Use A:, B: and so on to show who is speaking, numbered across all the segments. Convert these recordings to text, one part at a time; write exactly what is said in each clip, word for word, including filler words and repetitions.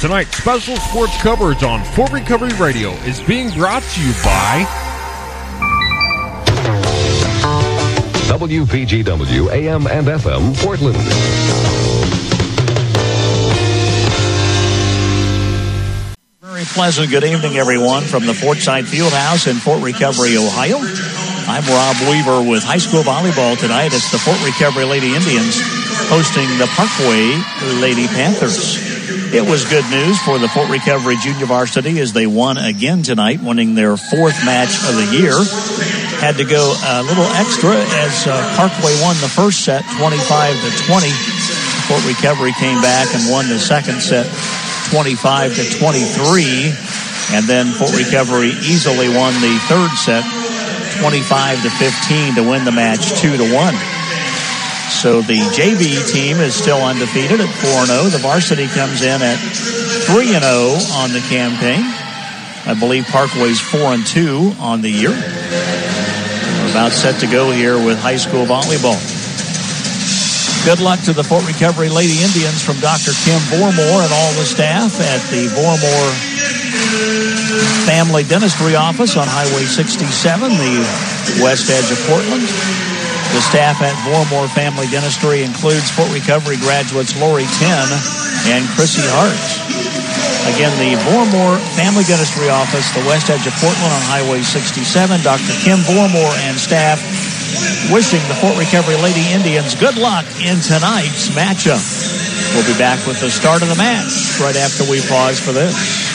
A: Tonight's special sports coverage on Fort Recovery Radio is being brought to you by
B: W P G W A M and F M Portland.
C: Very pleasant good evening, everyone, from the Fortside Fieldhouse in Fort Recovery, Ohio. I'm Rob Weaver with high school volleyball tonight. It's the Fort Recovery Lady Indians hosting the Parkway Lady Panthers. It was good news for the Fort Recovery Junior Varsity as they won again tonight, winning their fourth match of the year. Had to go a little extra as uh, Parkway won the first set twenty-five to twenty. Fort Recovery came back and won the second set twenty-five to twenty-three. And then Fort Recovery easily won the third set twenty-five to fifteen to win the match two to one. So the J V team is still undefeated at four and oh. The varsity comes in at three and oh on the campaign. I believe Parkway's four and two on the year. We're about set to go here with high school volleyball. Good luck to the Fort Recovery Lady Indians from Doctor Kim Vormore and all the staff at the Vormore Family Dentistry Office on Highway sixty-seven, the west edge of Portland. The staff at Vormore Family Dentistry includes Fort Recovery graduates Lori Ten and Chrissy Hart. Again, the Vormore Family Dentistry Office, the west edge of Portland on Highway sixty-seven. Doctor Kim Vormore and staff wishing the Fort Recovery Lady Indians good luck in tonight's matchup. We'll be back with the start of the match right after we pause for this.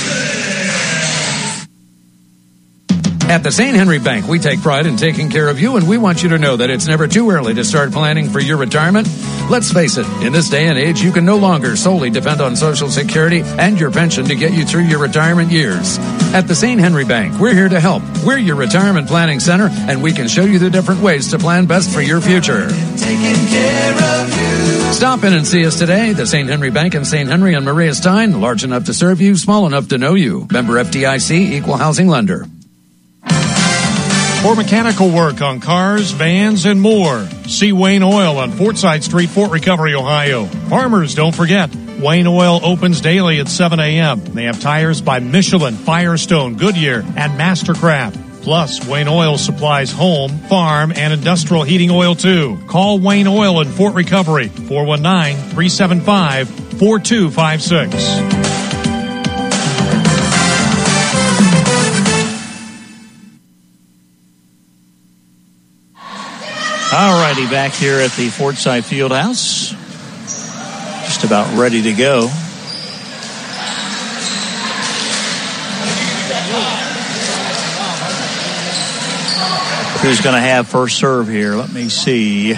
D: At the Saint Henry Bank, we take pride in taking care of you, and we want you to know that it's never too early to start planning for your retirement. Let's face it, in this day and age, you can no longer solely depend on Social Security and your pension to get you through your retirement years. At the Saint Henry Bank, we're here to help. We're your retirement planning center, and we can show you the different ways to plan best for your future.
E: Taking care of you.
D: Stop in and see us today. The Saint Henry Bank in Saint Henry on Maria Stein, large enough to serve you, small enough to know you. Member F D I C, Equal Housing Lender.
F: For mechanical work on cars, vans, and more, see Wayne Oil on Fortside Street, Fort Recovery, Ohio. Farmers, don't forget, Wayne Oil opens daily at seven a.m. They have tires by Michelin, Firestone, Goodyear, and Mastercraft. Plus, Wayne Oil supplies home, farm, and industrial heating oil, too. Call Wayne Oil in Fort Recovery, four one nine, three seven five, four two five six.
C: All righty, back here at the Fortside Fieldhouse. Just about ready to go. Who's going to have first serve here? Let me see.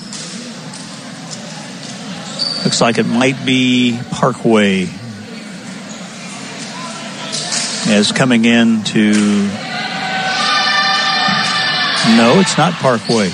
C: Looks like it might be Parkway. As coming in to... No, it's not Parkway.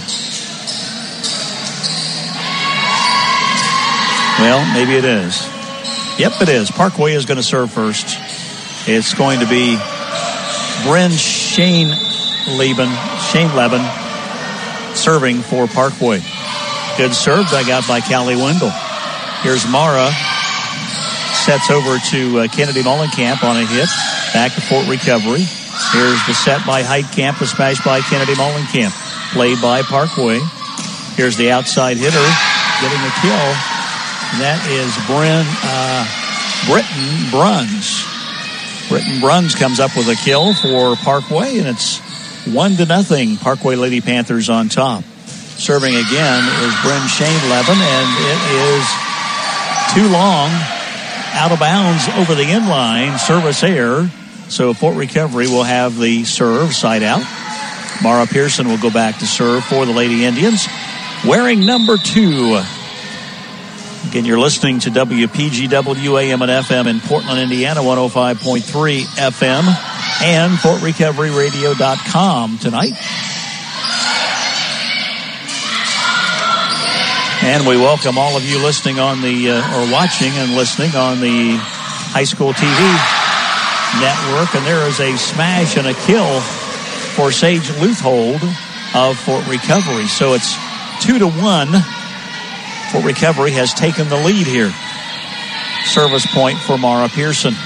C: Well, maybe it is. Yep, it is. Parkway is going to serve first. It's going to be Bryn Shane Leben, Shane Leben serving for Parkway. Good serve dug out by Callie Wendell. Here's Mara. Sets over to uh, Kennedy Mullenkamp on a hit. Back to Fort Recovery. Here's the set by Heitkamp. The smash by Kennedy Mullenkamp. Played by Parkway. Here's the outside hitter getting a kill. And that is Bryn, uh, Britton Bruns. Britton Bruns comes up with a kill for Parkway, and it's one to nothing. Parkway Lady Panthers on top. Serving again is Bryn Shane Levin, and it is too long. Out of bounds over the inline. Service error. So Fort Recovery will have the serve side out. Mara Pearson will go back to serve for the Lady Indians, wearing number two. Again, you're listening to W P G W A M and F M in Portland, Indiana, one oh five point three F M, and Fort Recovery Radio dot com tonight. And we welcome all of you listening on the, uh, or watching and listening on the high school T V network. And there is a smash and a kill for Sage Luthold of Fort Recovery. So it's two to one. Fort Recovery has taken the lead here. Service point for Mara Pearson.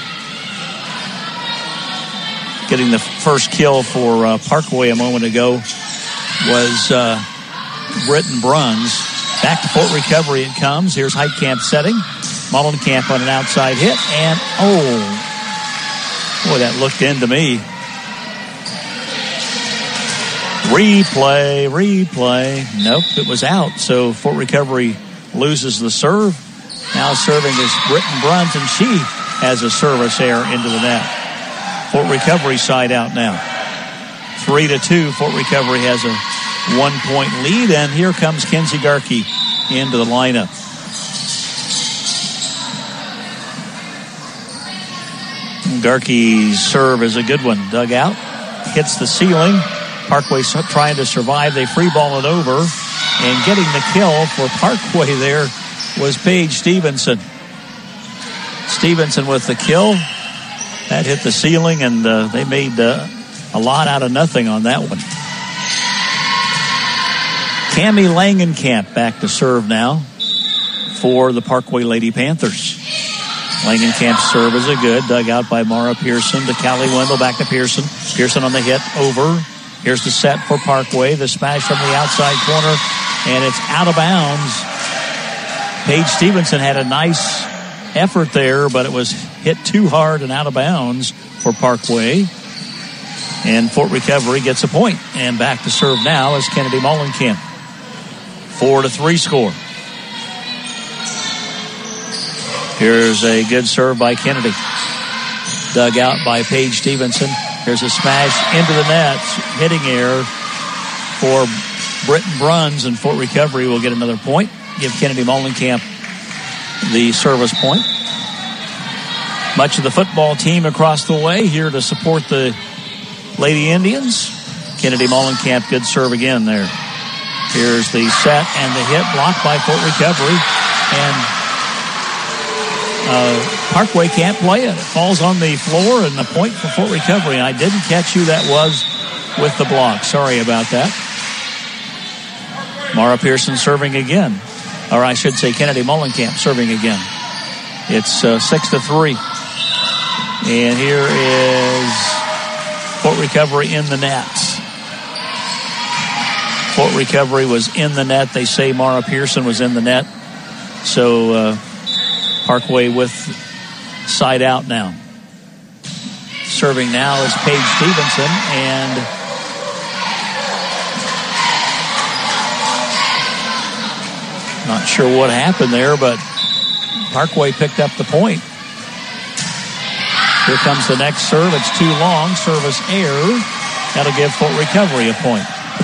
C: Getting the first kill for uh, Parkway a moment ago was uh, Britton Bruns. Back to Fort Recovery it comes. Here's Heitkamp setting. Mullenkamp on an outside hit. And, oh, boy, that looked into me. Replay, replay. Nope, it was out. So Fort Recovery loses the serve. Now serving is Britton Bruns, and she has a service error into the net. Fort Recovery side out now. Three to two. Fort Recovery has a one-point lead, and here comes Kenzie Garkey into the lineup. Garkey's serve is a good one. Dug out, hits the ceiling. Parkway trying to survive. They free ball it over, and getting the kill for Parkway there was Paige Stevenson. Stevenson with the kill. That hit the ceiling, and uh, they made uh, a lot out of nothing on that one. Cammie Langenkamp back to serve now for the Parkway Lady Panthers. Langenkamp's serve is a good. Dug out by Mara Pearson to Callie Wendell. Back to Pearson. Pearson on the hit. Over. Here's the set for Parkway. The smash from the outside corner, and it's out of bounds. Paige Stevenson had a nice effort there, but it was hit too hard and out of bounds for Parkway. And Fort Recovery gets a point. And back to serve now is Kennedy Mullenkamp. Four to three score. Here's a good serve by Kennedy. Dug out by Paige Stevenson. Here's a smash into the net. Hitting error for Britton Bruns, and Fort Recovery will get another point. Give Kennedy Mullenkamp the service point. Much of the football team across the way here to support the Lady Indians. Kennedy Mullenkamp, good serve again there. Here's the set and the hit, blocked by Fort Recovery. And uh, Parkway can't play it. It falls on the floor, and the point for Fort Recovery. And I didn't catch who that was with the block. Sorry about that. Mara Pearson serving again. Or I should say Kennedy Mullenkamp serving again. It's uh, six to three. And here is Fort Recovery in the net. Fort Recovery was in the net. They say Mara Pearson was in the net. So uh, Parkway with side out now. Serving now is Paige Stevenson, and not sure what happened there, but Parkway picked up the point. Here comes the next serve. It's too long. Service error. That'll give Fort Recovery a point.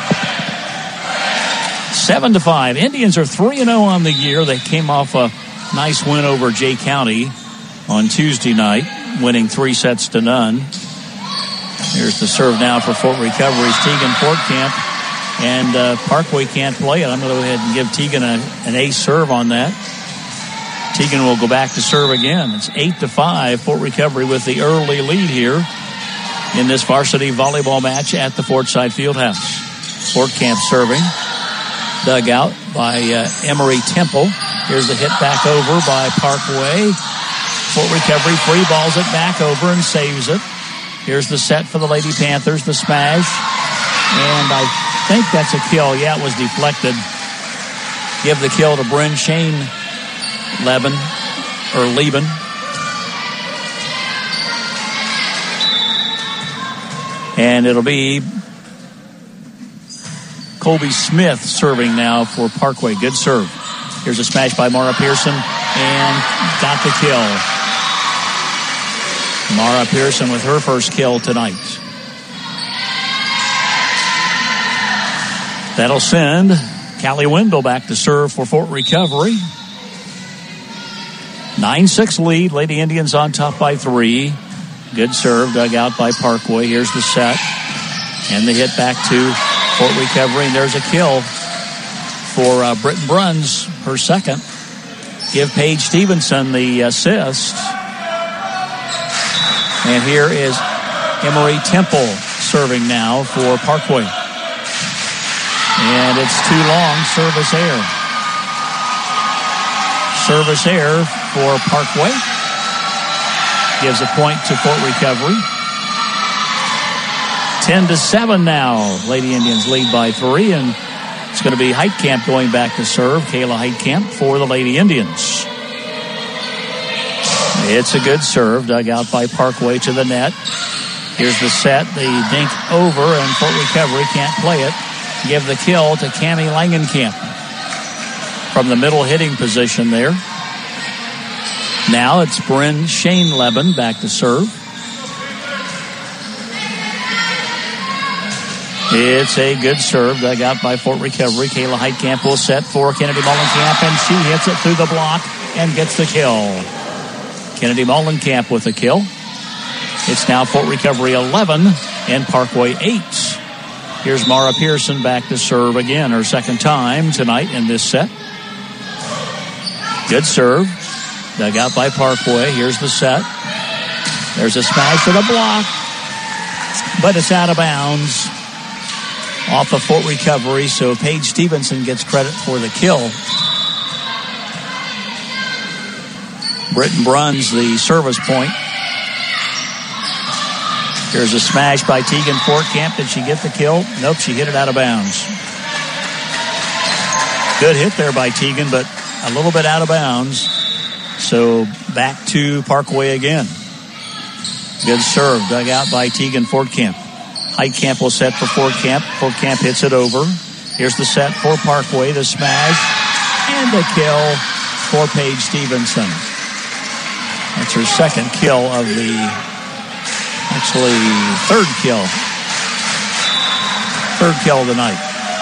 C: Seven to five. Indians are three and zero on the year. They came off a nice win over Jay County on Tuesday night, winning three sets to none. Here's the serve now for Fort Recovery's Tegan Portcamp. And uh, Parkway can't play it. I'm going to go ahead and give Tegan a, an ace serve on that. Tegan will go back to serve again. It's eight to five. Fort Recovery with the early lead here in this varsity volleyball match at the Fortside Fieldhouse. Portcamp serving. Dug out by uh, Emery Temple. Here's the hit back over by Parkway. Fort Recovery free balls it back over and saves it. Here's the set for the Lady Panthers, the smash. And I think that's a kill. Yeah, it was deflected. Give the kill to Bryn Shane Leben, or Lieben. And it'll be Colby Smith serving now for Parkway. Good serve. Here's a smash by Mara Pearson, and got the kill. Mara Pearson with her first kill tonight. That'll send Callie Wendell back to serve for Fort Recovery. nine six lead. Lady Indians on top by three. Good serve, dug out by Parkway. Here's the set. And the hit back to Fort Recovery. And there's a kill for uh, Britton Bruns, her second. Give Paige Stevenson the assist. And here is Emery Temple serving now for Parkway. And it's too long. Service error. Service error for Parkway. Gives a point to Fort Recovery. ten to seven now. Lady Indians lead by three, and it's going to be Heitkamp going back to serve. Kayla Heitkamp for the Lady Indians. It's a good serve, dug out by Parkway to the net. Here's the set, the dink over, and Fort Recovery can't play it. Give the kill to Cammie Langenkamp from the middle hitting position there. Now it's Bryn Shane-Leben back to serve. It's a good serve dug out by Fort Recovery. Kayla Heitkamp will set for Kennedy Mullenkamp, and she hits it through the block and gets the kill. Kennedy Mullenkamp with a kill. It's now Fort Recovery eleven and Parkway eight. Here's Mara Pearson back to serve again, her second time tonight in this set. Good serve. Dug out by Parkway. Here's the set. There's a smash to the block, but it's out of bounds off of Fort Recovery, so Paige Stevenson gets credit for the kill. Britton Bruns, the service point. Here's a smash by Tegan Fortcamp. Did she get the kill? Nope, she hit it out of bounds. Good hit there by Tegan, but a little bit out of bounds. So back to Parkway again. Good serve, dug out by Tegan Fortcamp. Heitkamp will set for Fortcamp. Fortcamp hits it over. Here's the set for Parkway, the smash, and the kill for Paige Stevenson. That's her second kill of the, actually third kill. Third kill of the night.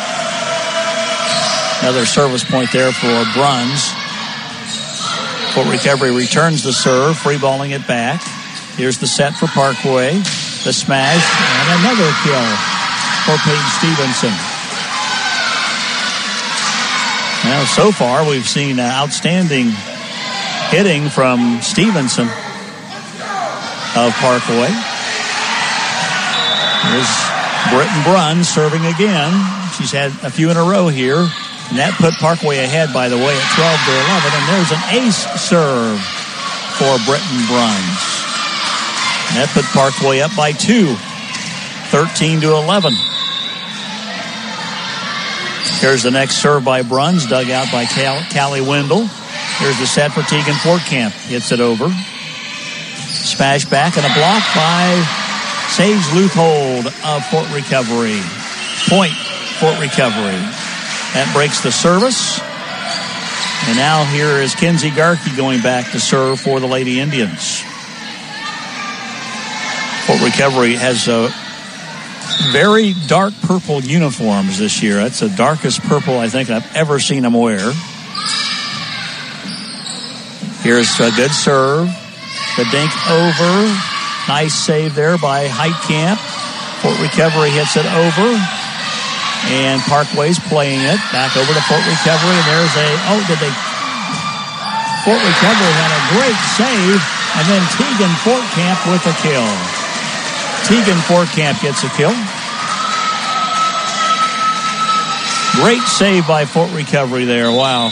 C: Another service point there for Bruns. Fort Recovery returns the serve, free balling it back. Here's the set for Parkway. The smash, and another kill for Paige Stevenson. Now, so far, we've seen uh, outstanding hitting from Stevenson of Parkway. Here's Britton Brunn serving again. She's had a few in a row here. And that put Parkway ahead, by the way, at twelve to eleven. And there's an ace serve for Britton Bruns. That put Parkway up by two, thirteen to eleven. Here's the next serve by Bruns, dug out by Cal- Callie Wendell. Here's the set for Tegan Fortcamp. Hits it over. Smash back and a block by Sage Luthold of Fort Recovery. Point, Fort Recovery. That breaks the service. And now here is Kenzie Garkey going back to serve for the Lady Indians. Fort Recovery has a very dark purple uniforms this year. That's the darkest purple I think I've ever seen them wear. Here's a good serve. The dink over. Nice save there by Heitkamp. Fort Recovery hits it over. And Parkway's playing it. Back over to Fort Recovery. And there's a, oh, did they? Fort Recovery had a great save. And then Tegan Fortcamp with a kill. Tegan Fortcamp gets a kill. Great save by Fort Recovery there. Wow.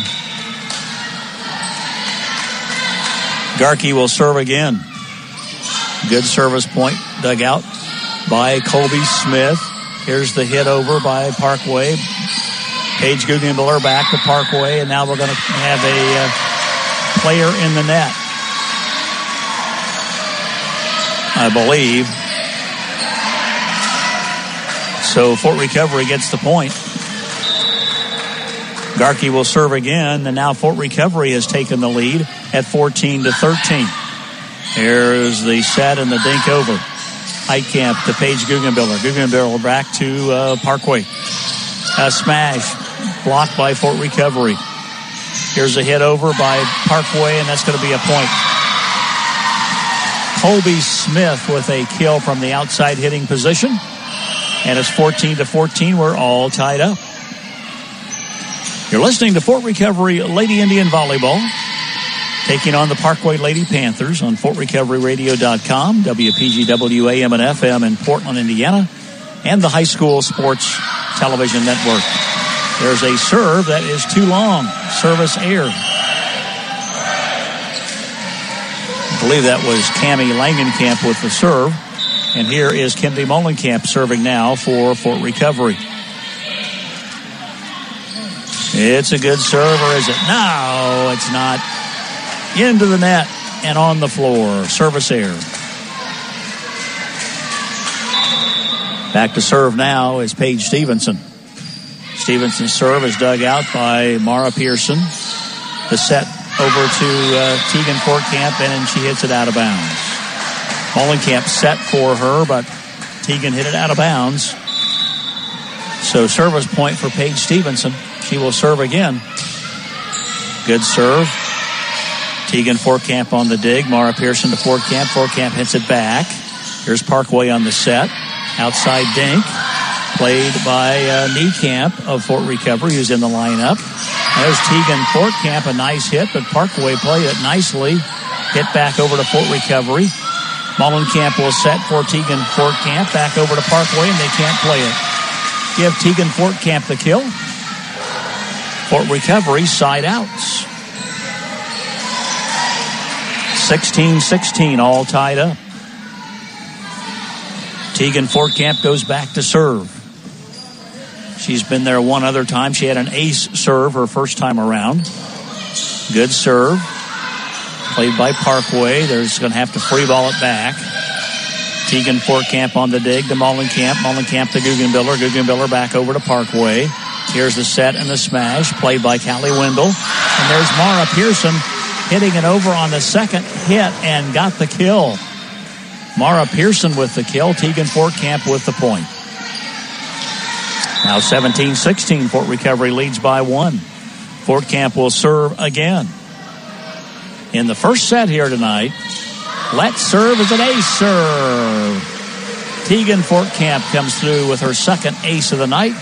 C: Garkey will serve again. Good service point dug out by Colby Smith. Here's the hit over by Parkway. Paige Guggenbiller back to Parkway, and now we're going to have a uh, player in the net, I believe. So Fort Recovery gets the point. Garkey will serve again, and now Fort Recovery has taken the lead at fourteen to thirteen. Here's the set and the dink over. Heitkamp to Paige Guggenbiller. Guggenbiller back to uh, Parkway. A smash blocked by Fort Recovery. Here's a hit over by Parkway, and that's going to be a point. Colby Smith with a kill from the outside hitting position. And it's fourteen to fourteen. We're all tied up. You're listening to Fort Recovery Lady Indian Volleyball, taking on the Parkway Lady Panthers on Fort Recovery Radio dot com, W P G W A M and F M in Portland, Indiana, and the High School Sports Television Network. There's a serve that is too long. Service air. I believe that was Cammie Langenkamp with the serve. And here is Kendi Molenkamp serving now for Fort Recovery. It's a good serve, or is it? No, it's not. Into the net and on the floor. Service error. Back to serve now is Paige Stevenson. Stevenson's serve is dug out by Mara Pearson. The set over to uh, Tegan Fortcamp, and she hits it out of bounds. Molenkamp set for her, but Tegan hit it out of bounds. So service point for Paige Stevenson. She will serve again. Good serve. Tegan Fortcamp on the dig. Mara Pearson to Fortcamp. Fortcamp hits it back. Here's Parkway on the set. Outside dink. Played by uh, Niekamp of Fort Recovery, who's in the lineup. There's Tegan Fortcamp, a nice hit, but Parkway played it nicely. Hit back over to Fort Recovery. Molenkamp will set for Tegan Fortcamp. Back over to Parkway, and they can't play it. Give Tegan Fortcamp the kill. Fort Recovery side outs. sixteen sixteen, all tied up. Tegan Fortcamp goes back to serve. She's been there one other time. She had an ace serve her first time around. Good serve. Played by Parkway. They're just going to have to free ball it back. Tegan Fortcamp on the dig to Molenkamp. Molenkamp to Guggenbiller. Guggenbiller back over to Parkway. Here's the set and the smash. Played by Callie Wendell. And there's Mara Pearson hitting it over on the second hit and got the kill. Mara Pearson with the kill. Tegan Fortcamp with the point. Now seventeen sixteen, Fort Recovery leads by one. Fortcamp will serve again. In the first set here tonight, Let's serve is an ace serve. Tegan Fortcamp comes through with her second ace of the night.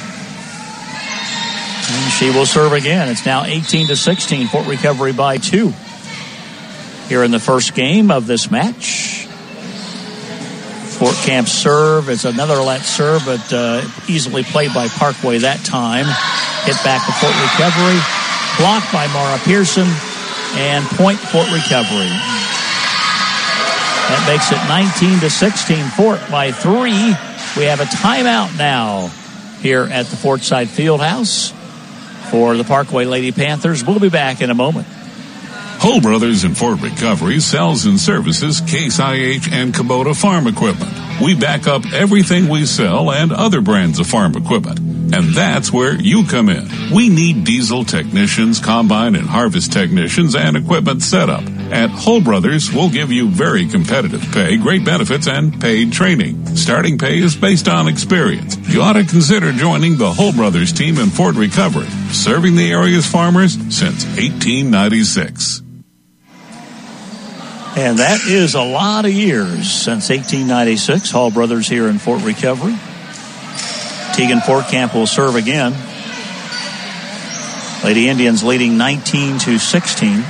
C: And she will serve again. It's now eighteen to sixteen, Fort Recovery by two. Here in the first game of this match. Fortcamp's serve is another let serve, but uh, easily played by Parkway that time. Hit back to Fort Recovery. Blocked by Mara Pearson. And point Fort Recovery. That makes it nineteen to sixteen. Fort by three. We have a timeout now here at the Fortside Fieldhouse for the Parkway Lady Panthers. We'll be back in a moment.
G: Hull Brothers in Fort Recovery sells and services Case I H and Kubota farm equipment. We back up everything we sell and other brands of farm equipment. And that's where you come in. We need diesel technicians, combine and harvest technicians, and equipment setup. At Hull Brothers, we'll give you very competitive pay, great benefits, and paid training. Starting pay is based on experience. You ought to consider joining the Hull Brothers team in Fort Recovery, serving the area's farmers since eighteen ninety-six.
C: And that is a lot of years since eighteen ninety-six. Hull Brothers here in Fort Recovery. Tegan Fortcamp will serve again. Lady Indians leading nineteen to sixteen.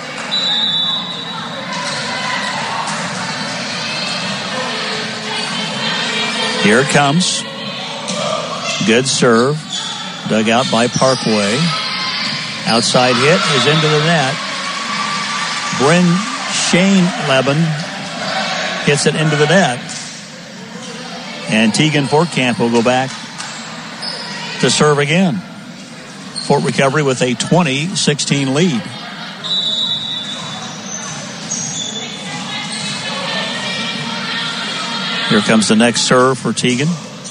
C: Here it comes. Good serve. Dug out by Parkway. Outside hit is into the net. Bryn Shane Leben hits it into the net. And Tegan Fortcamp will go back to serve again. Fort Recovery with a twenty sixteen lead. Here comes the next serve for Tegan.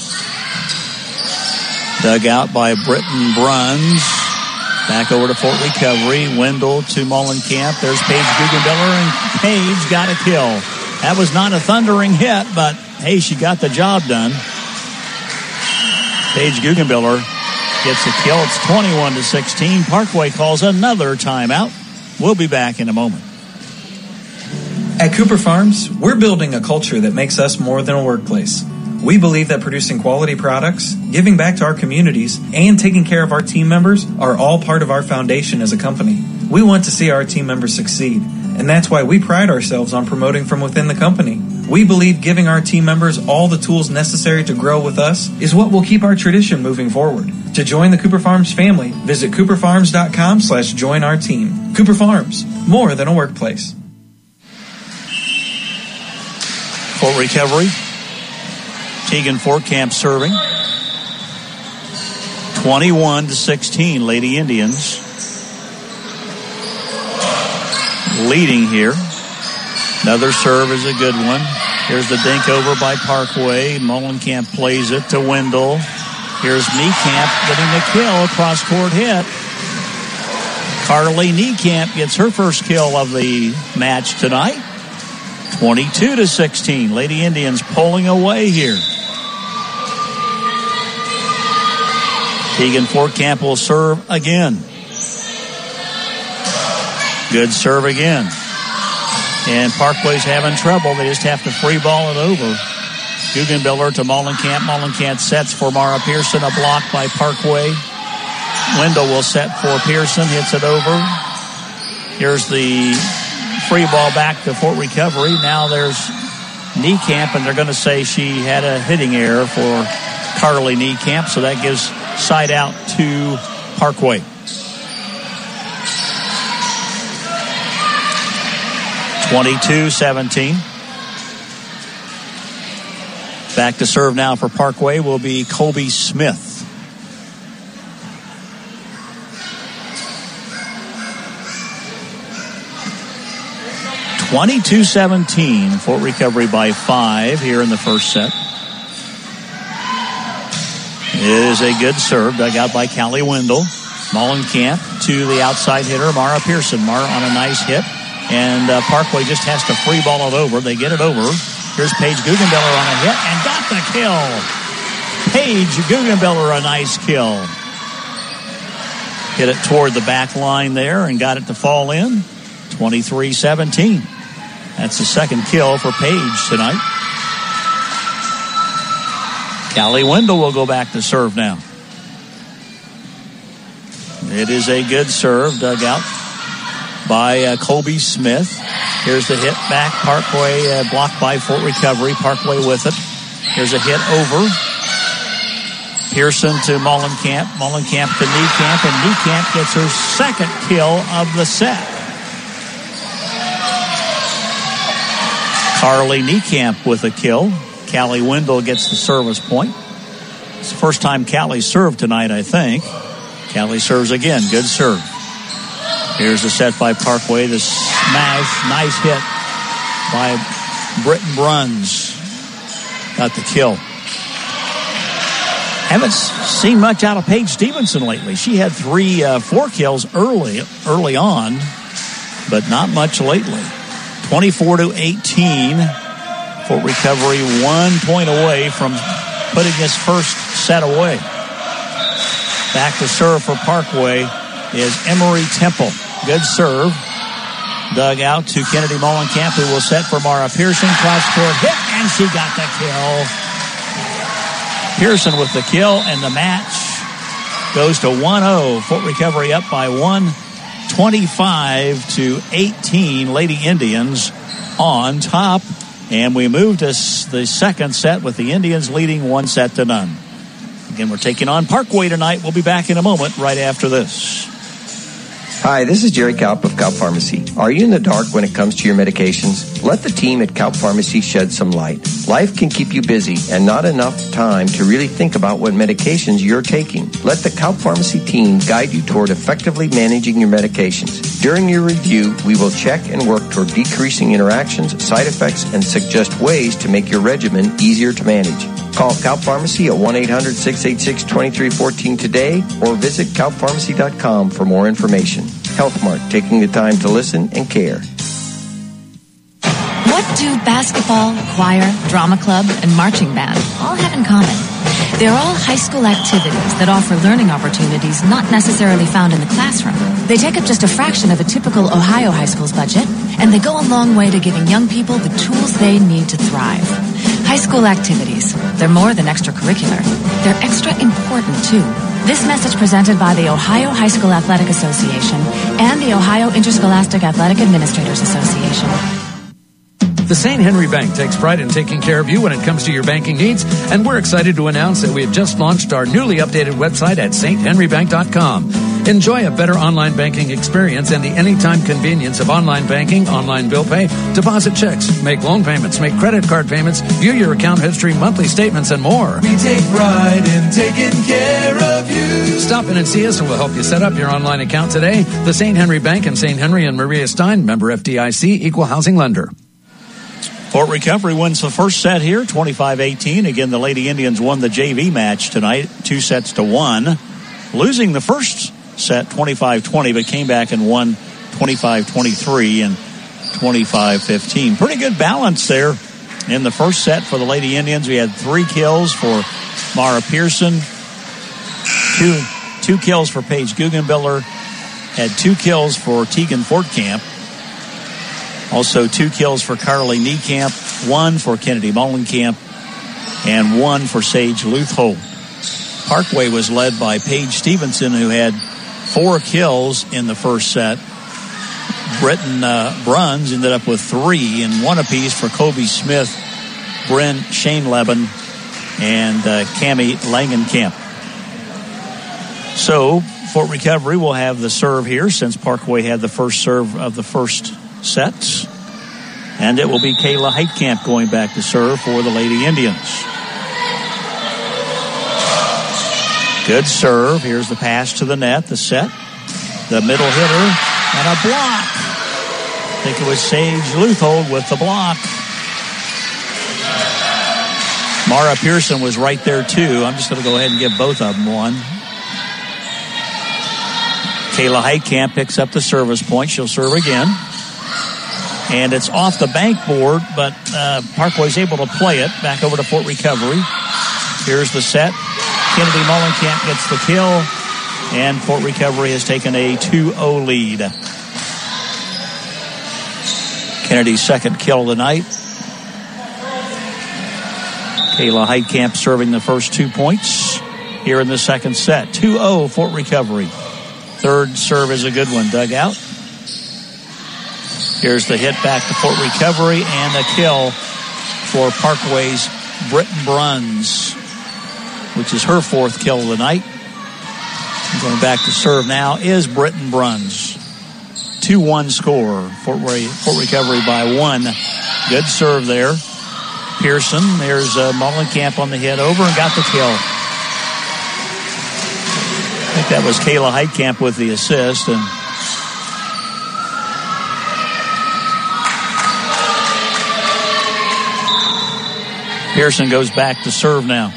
C: Dug out by Britton Bruns. Back over to Fort Recovery. Wendell to Molenkamp. There's Paige Guggenbiller, and Paige got a kill. That was not a thundering hit, but hey, she got the job done. Paige Guggenbiller gets a kill. It's twenty-one to sixteen. Parkway calls another timeout. We'll be back in a moment.
H: At Cooper Farms, we're building a culture that makes us more than a workplace. We believe that producing quality products, giving back to our communities, and taking care of our team members are all part of our foundation as a company. We want to see our team members succeed, and that's why we pride ourselves on promoting from within the company. We believe giving our team members all the tools necessary to grow with us is what will keep our tradition moving forward. To join the Cooper Farms family, visit cooper farms dot com slash join our team. Cooper Farms, more than a workplace.
C: Fort Recovery. Tegan Fortcamp serving. twenty-one to sixteen, Lady Indians leading here. Another serve is a good one. Here's the dink over by Parkway. Mullenkamp plays it to Wendell. Here's Niekamp getting the kill, across court hit. Carly Niekamp gets her first kill of the match tonight. twenty-two to sixteen. Lady Indians pulling away here. Tegan Fortcamp will serve again. Good serve again. And Parkway's having trouble. They just have to free ball it over. Guggenbiller to Mullenkamp. Mullenkamp sets for Mara Pearson. A block by Parkway. Wendell will set for Pearson. Hits it over. Here's the free ball back to Fort Recovery. Now there's Niekamp, and they're going to say she had a hitting error for Carly Niekamp, so that gives side out to Parkway. twenty-two seventeen. Back to serve now for Parkway will be Colby Smith. twenty-two seventeen. Fort Recovery by five here in the first set. It is a good serve dug out by Callie Wendell. Mullenkamp to the outside hitter, Mara Pearson. Mara on a nice hit. And uh, Parkway just has to free ball it over. They get it over. Here's Paige Guggenbiller on a hit and got the kill. Paige Guggenbiller, a nice kill. Hit it toward the back line there and got it to fall in. twenty-three seventeen. That's the second kill for Paige tonight. Callie Wendell will go back to serve now. It is a good serve dug out by uh, Colby Smith. Here's the hit back. Parkway uh, blocked by Fort Recovery. Parkway with it. Here's a hit over. Pearson to Mullenkamp. Mullenkamp to Niekamp. And Niekamp gets her second kill of the set. Carly Niekamp with a kill. Callie Wendell gets the service point. It's the first time Callie served tonight, I think. Callie serves again. Good serve. Here's the set by Parkway. The smash. Nice hit by Britton Bruns. Got the kill. Haven't seen much out of Paige Stevenson lately. She had three, uh, four kills early, early on, but not much lately. twenty-four to eighteen. Fort Recovery one point away from putting this first set away. Back to serve for Parkway is Emery Temple. Good serve. Dug out to Kennedy Mullenkamp, who will set for Mara Pearson. Cross court hit, and she got the kill. Pearson with the kill, and the match goes to one oh. Fort Recovery up by one, twenty-five to eighteen. Lady Indians on top. And we move to the second set with the Indians leading one set to none. Again, we're taking on Parkway tonight. We'll be back in a moment right after this.
I: Hi, this is Jerry Kaup of Kaup Pharmacy. Are you in the dark when it comes to your medications? Let the team at Kaup Pharmacy shed some light. Life can keep you busy and not enough time to really think about what medications you're taking. Let the Kaup Pharmacy team guide you toward effectively managing your medications. During your review, we will check and work toward decreasing interactions, side effects, and suggest ways to make your regimen easier to manage. Call Kaup Pharmacy at one eight hundred, six eight six, two three one four today or visit kaup pharmacy dot com for more information. HealthMart, taking the time to listen and care.
J: What do basketball, choir, drama club, and marching band all have in common? They're all high school activities that offer learning opportunities not necessarily found in the classroom. They take up just a fraction of a typical Ohio high school's budget, and they go a long way to giving young people the tools they need to thrive. High school activities, they're more than extracurricular. They're extra important, too. This message presented by the Ohio High School Athletic Association and the Ohio Interscholastic Athletic Administrators Association.
D: The Saint Henry Bank takes pride in taking care of you when it comes to your banking needs, and we're excited to announce that we have just launched our newly updated website at saint henry bank dot com. Enjoy a better online banking experience and the anytime convenience of online banking, online bill pay, deposit checks, make loan payments, make credit card payments, view your account history, monthly statements, and more.
E: We take pride in taking care of you.
D: Stop in and see us and we'll help you set up your online account today. The Saint Henry Bank in Saint Henry and Maria Stein, member F D I C, equal housing lender.
C: Fort Recovery wins the first set here, twenty-five eighteen. Again, the Lady Indians won the J V match tonight, two sets to one. Losing the first set, twenty-five twenty, but came back and won twenty-five twenty-three and twenty-five fifteen. Pretty good balance there in the first set for the Lady Indians. We had three kills for Mara Pearson, two, two kills for Paige Guggenbiller, had two kills for Tegan Fortcamp. Also two kills for Carly Niekamp, one for Kennedy Mullenkamp, and one for Sage Luthhold. Parkway was led by Paige Stevenson, who had four kills in the first set. Britton uh, Bruns ended up with three, and one apiece for Kobe Smith, Bryn Shane-Leben, and uh, Cammie Langenkamp. So, Fort Recovery will have the serve here since Parkway had the first serve of the first set. And it will be Kayla Heitkamp going back to serve for the Lady Indians. Good serve. Here's the pass to the net, the set. The middle hitter, and a block. I think it was Sage Luthhold with the block. Mara Pearson was right there, too. I'm just going to go ahead and give both of them one. Kayla Heitkamp picks up the service point. She'll serve again. And it's off the bank board, but uh, Parkway's able to play it back over to Fort Recovery. Here's the set. Kennedy Mullenkamp gets the kill, and Fort Recovery has taken a two oh lead. Kennedy's second kill of the night. Kayla Heitkamp serving the first two points here in the second set. two oh Fort Recovery. Third serve is a good one, dug out. Here's the hit back to Fort Recovery and a kill for Parkway's Britton Bruns, which is her fourth kill of the night. Going back to serve now is Britton Bruns. two one score. Fort, Fort Recovery by one. Good serve there. Pearson, there's uh, Mullenkamp on the hit over and got the kill. I think that was Kayla Heitkamp with the assist. And Pearson goes back to serve now.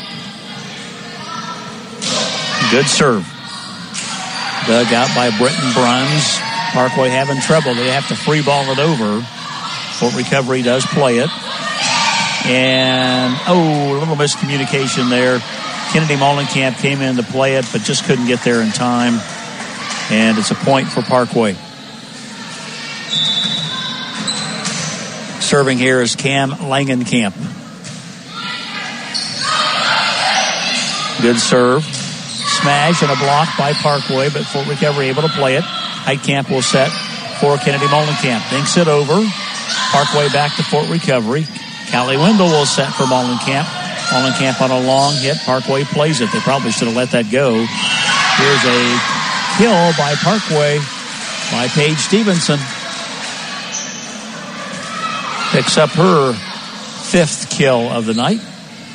C: Good serve. Dug out by Britton Bruns. Parkway having trouble. They have to free ball it over. Fort Recovery does play it. And, oh, a little miscommunication there. Kennedy Mullenkamp came in to play it, but just couldn't get there in time. And it's a point for Parkway. Serving here is Cam Langenkamp. Good serve. Smash and a block by Parkway, but Fort Recovery able to play it. Heitkamp will set for Kennedy Mullenkamp. Dinks it over. Parkway back to Fort Recovery. Callie Wendell will set for Mullenkamp. Mullenkamp on a long hit. Parkway plays it. They probably should have let that go. Here's a kill by Parkway by Paige Stevenson. Picks up her fifth kill of the night.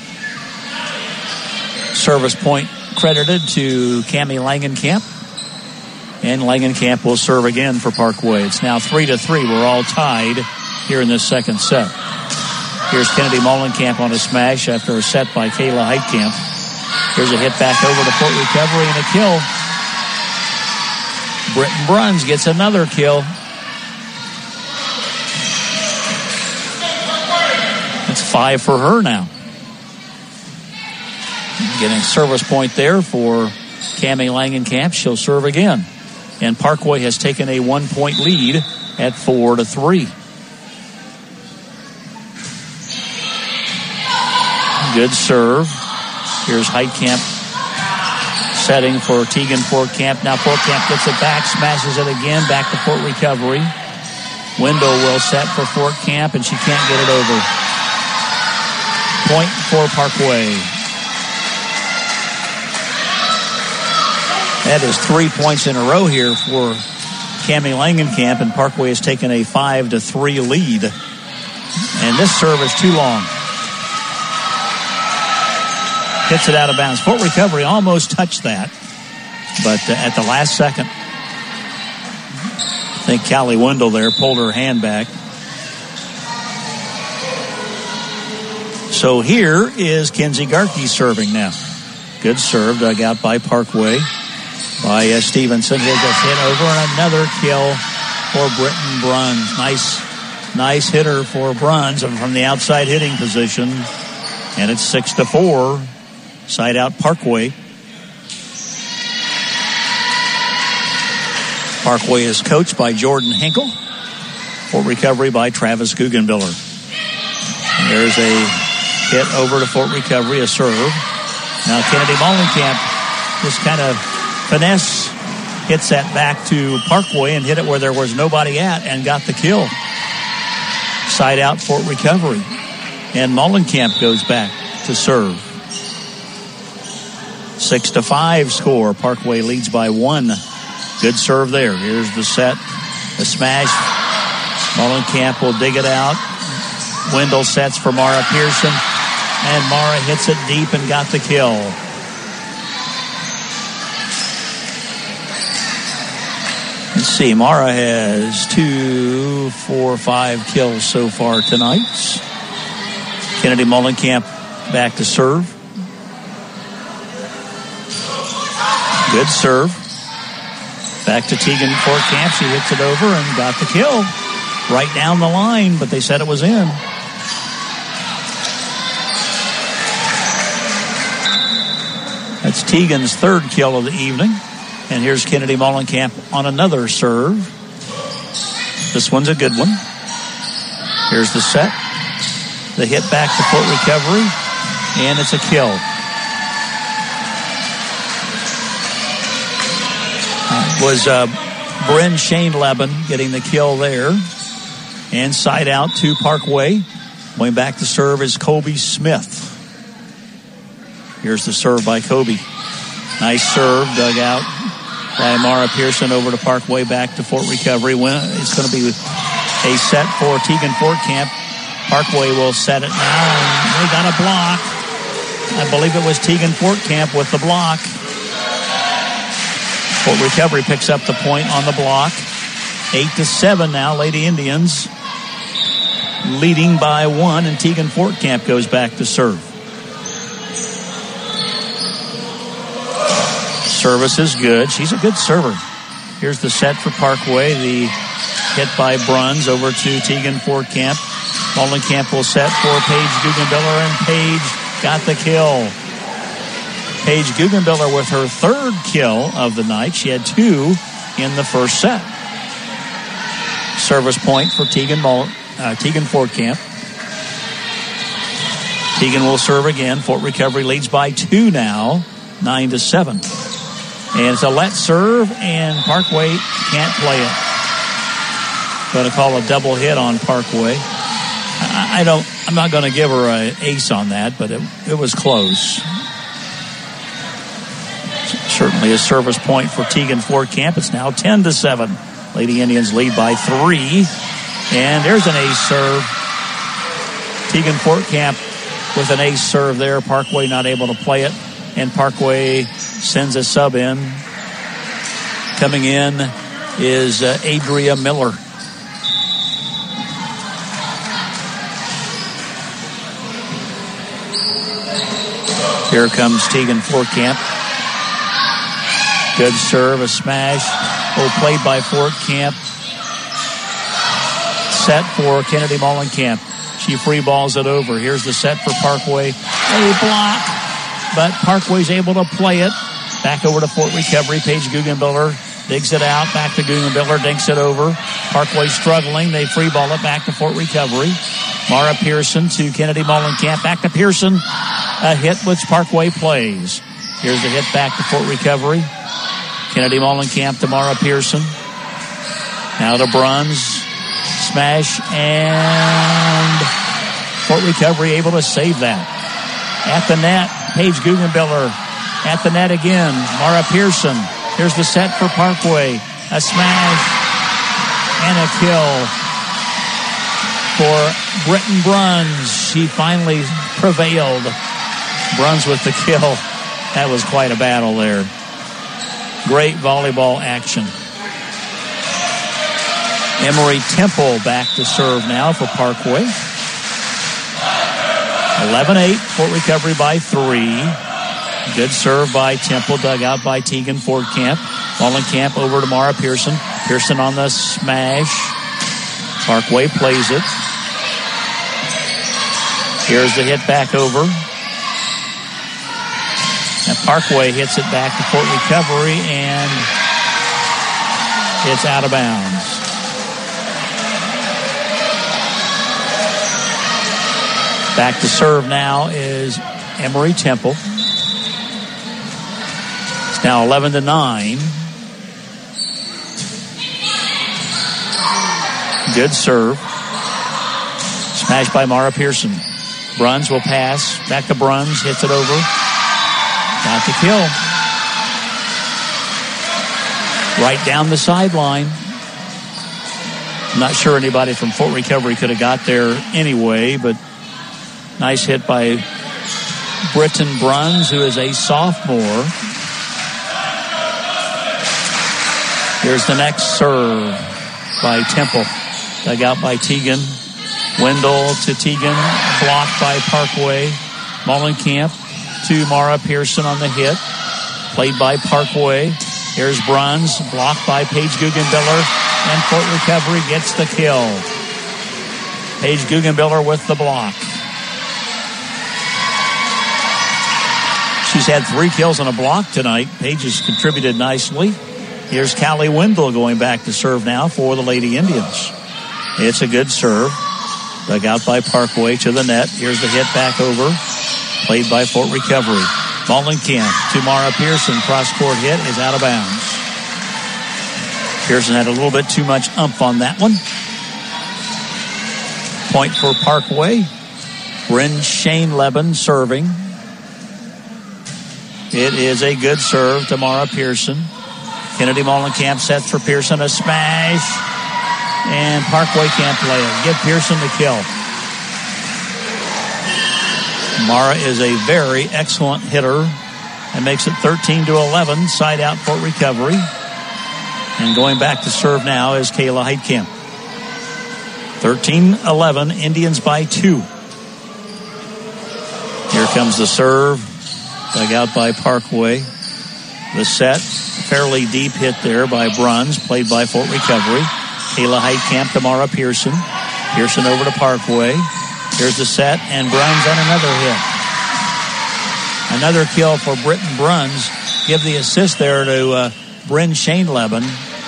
C: Service point credited to Cammie Langenkamp. And Langenkamp will serve again for Parkway. It's now three to three. We're all tied here in this second set. Here's Kennedy Mullenkamp on a smash after a set by Kayla Heitkamp. Here's a hit back over to Fort Recovery and a kill. Britton Bruns gets another kill. That's five for her now. Getting service point there for Cammie Langenkamp. She'll serve again. And Parkway has taken a one-point lead at four to three. Good serve. Here's Heitkamp setting for Tegan Fortcamp. Now Fortcamp gets it back, smashes it again, back to Fort Recovery. Wendell will set for Fortcamp, and she can't get it over. Point for Parkway. That is three points in a row here for Cammie Langenkamp, and Parkway has taken a five to three lead. And this serve is too long. Hits it out of bounds. Fort Recovery almost touched that, but uh, at the last second, I think Callie Wendell there pulled her hand back. So here is Kenzie Garkey serving now. Good serve, dug out by Parkway. By uh, Stevenson. He'll just hit over, and another kill for Britton Bruns. Nice, nice hitter for Bruns from the outside hitting position. And it's six to four. Side out Parkway. Parkway is coached by Jordan Hinkle. Fort Recovery by Travis Guggenbiller. There's a hit over to Fort Recovery, a serve. Now Kennedy Mollenkamp just kind of finesse hits that back to Parkway and hit it where there was nobody at and got the kill. Side out Fort Recovery. And Mollenkamp goes back to serve. Six to five score. Parkway leads by one. Good serve there. Here's the set. The smash. Mollenkamp will dig it out. Wendell sets for Mara Pearson. And Mara hits it deep and got the kill. Let's see, Mara has two, four, five kills so far tonight. Kennedy Mollenkamp back to serve. Good serve. Back to Tegan Fortcamp. She hits it over and got the kill. Right down the line, but they said it was in. That's Tegan's third kill of the evening. And here's Kennedy Mollenkamp on another serve. This one's a good one. Here's the set. The hit back to Fort Recovery. And it's a kill. Uh, was uh, Bryn Shane Leben getting the kill there. And side out to Parkway. Going back to serve is Kobe Smith. Here's the serve by Kobe. Nice serve, dug out by Mara Pearson over to Parkway, back to Fort Recovery. It's going to be a set for Tegan Fortcamp. Parkway will set it now, and they got a block. I believe it was Tegan Fortcamp with the block. Fort Recovery picks up the point on the block. Eight to seven now, Lady Indians leading by one, and Tegan Fortcamp goes back to serve. Service is good. She's a good server. Here's the set for Parkway. The hit by Bruns over to Tegan Fortcamp. Mollenkamp will set for Paige Guggenbiller, and Paige got the kill. Paige Guggenbiller with her third kill of the night. She had two in the first set. Service point for Tegan, uh, Tegan Fortcamp. Tegan will serve again. Fort Recovery leads by two now, nine to seven. And it's a let serve, and Parkway can't play it. Going to call a double hit on Parkway. I, I don't. I'm not going to give her an ace on that, but it, it was close. Certainly a service point for Tegan Fortcamp. It's now ten to seven. Lady Indians lead by three, and there's an ace serve. Tegan Fortcamp with an ace serve there. Parkway not able to play it, and Parkway sends a sub in. Coming in is uh, Adria Miller. Here comes Tegan Fortcamp. Good serve, a smash. Oh, played by Fortcamp. Set for Kennedy Mollenkamp. She free balls it over. Here's the set for Parkway. A block, but Parkway's able to play it. Back over to Fort Recovery. Paige Guggenbiller digs it out. Back to Guggenbiller, dinks it over. Parkway struggling. They free ball it back to Fort Recovery. Mara Pearson to Kennedy Mollenkamp. Back to Pearson. A hit which Parkway plays. Here's the hit back to Fort Recovery. Kennedy Mollenkamp to Mara Pearson. Now to Bruns. Smash, and Fort Recovery able to save that. At the net, Paige Guggenbiller. At the net again, Mara Pearson. Here's the set for Parkway. A smash and a kill for Britton Bruns. She finally prevailed. Bruns with the kill. That was quite a battle there. Great volleyball action. Emory Temple back to serve now for Parkway. eleven eight, Fort Recovery by three. Good serve by Temple, dug out by Tegan Fordcamp. Wallenkamp over to Mara Pearson. Pearson on the smash. Parkway plays it. Here's the hit back over. And Parkway hits it back to Fort Recovery, and it's out of bounds. Back to serve now is Emory Temple. It's now eleven to nine. Good serve. Smashed by Mara Pearson. Bruns will pass. Back to Bruns. Hits it over. Got the kill. Right down the sideline. I'm not sure anybody from Fort Recovery could have got there anyway, but nice hit by Britton Bruns, who is a sophomore. Here's the next serve by Temple. Dug out by Tegan. Wendell to Tegan. Blocked by Parkway. Mullenkamp to Mara Pearson on the hit. Played by Parkway. Here's Bruns. Blocked by Paige Guggenbiller. And Fort Recovery gets the kill. Paige Guggenbiller with the block. She's had three kills on a block tonight. Paige has contributed nicely. Here's Callie Wendell going back to serve now for the Lady Indians. It's a good serve. Dug out by Parkway to the net. Here's the hit back over. Played by Fort Recovery. Mullenkamp to Mara Pearson. Cross-court hit is out of bounds. Pearson had a little bit too much umph on that one. Point for Parkway. Bryn Shane Leben serving. It is a good serve to Mara Pearson. Kennedy Mullenkamp sets for Pearson. A smash. And Parkway can't play it. Give Pearson the kill. Mara is a very excellent hitter and makes it thirteen to eleven. Side out Fort Recovery. And going back to serve now is Kayla Heitkamp. thirteen eleven, Indians by two. Here comes the serve. Dug out by Parkway. The set, fairly deep hit there by Bruns, played by Fort Recovery. Kayla Heitkamp to Mara Pearson. Pearson over to Parkway. Here's the set, and Bruns on another hit. Another kill for Britton Bruns. Give the assist there to uh, Bryn Shane Leben.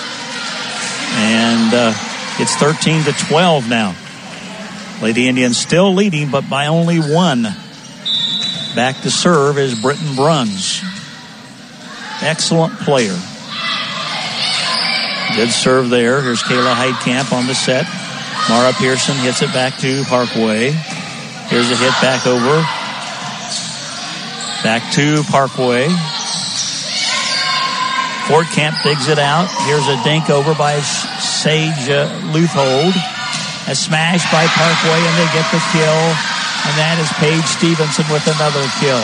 C: And uh, it's thirteen to twelve now. Lady Indians still leading, but by only one. Back to serve is Britton Bruns. Excellent player. Good serve there. Here's Kayla Heitkamp on the set. Mara Pearson hits it back to Parkway. Here's a hit back over. Back to Parkway. Fordcamp digs it out. Here's a dink over by Sage uh, Leuthold. A smash by Parkway, and they get the kill. And that is Paige Stevenson with another kill.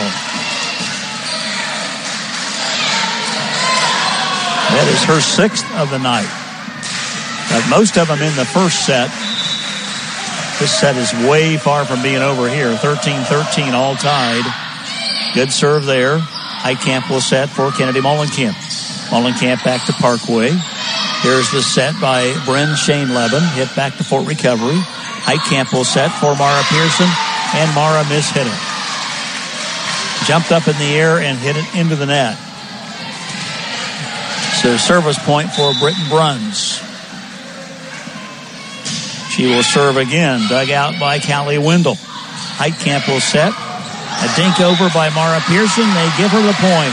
C: That is her sixth of the night. But most of them in the first set. This set is way far from being over here. thirteen thirteen all tied. Good serve there. Heitkamp will set for Kennedy Mullenkamp. Mullenkamp back to Parkway. Here's the set by Bryn Shane Leben. Hit back to Fort Recovery. Heitkamp will set for Mara Pearson. And Mara mishit it. Jumped up in the air and hit it into the net. So service point for Britton Bruns. She will serve again. Dug out by Callie Wendell. Heitkamp will set. A dink over by Mara Pearson. They give her the point.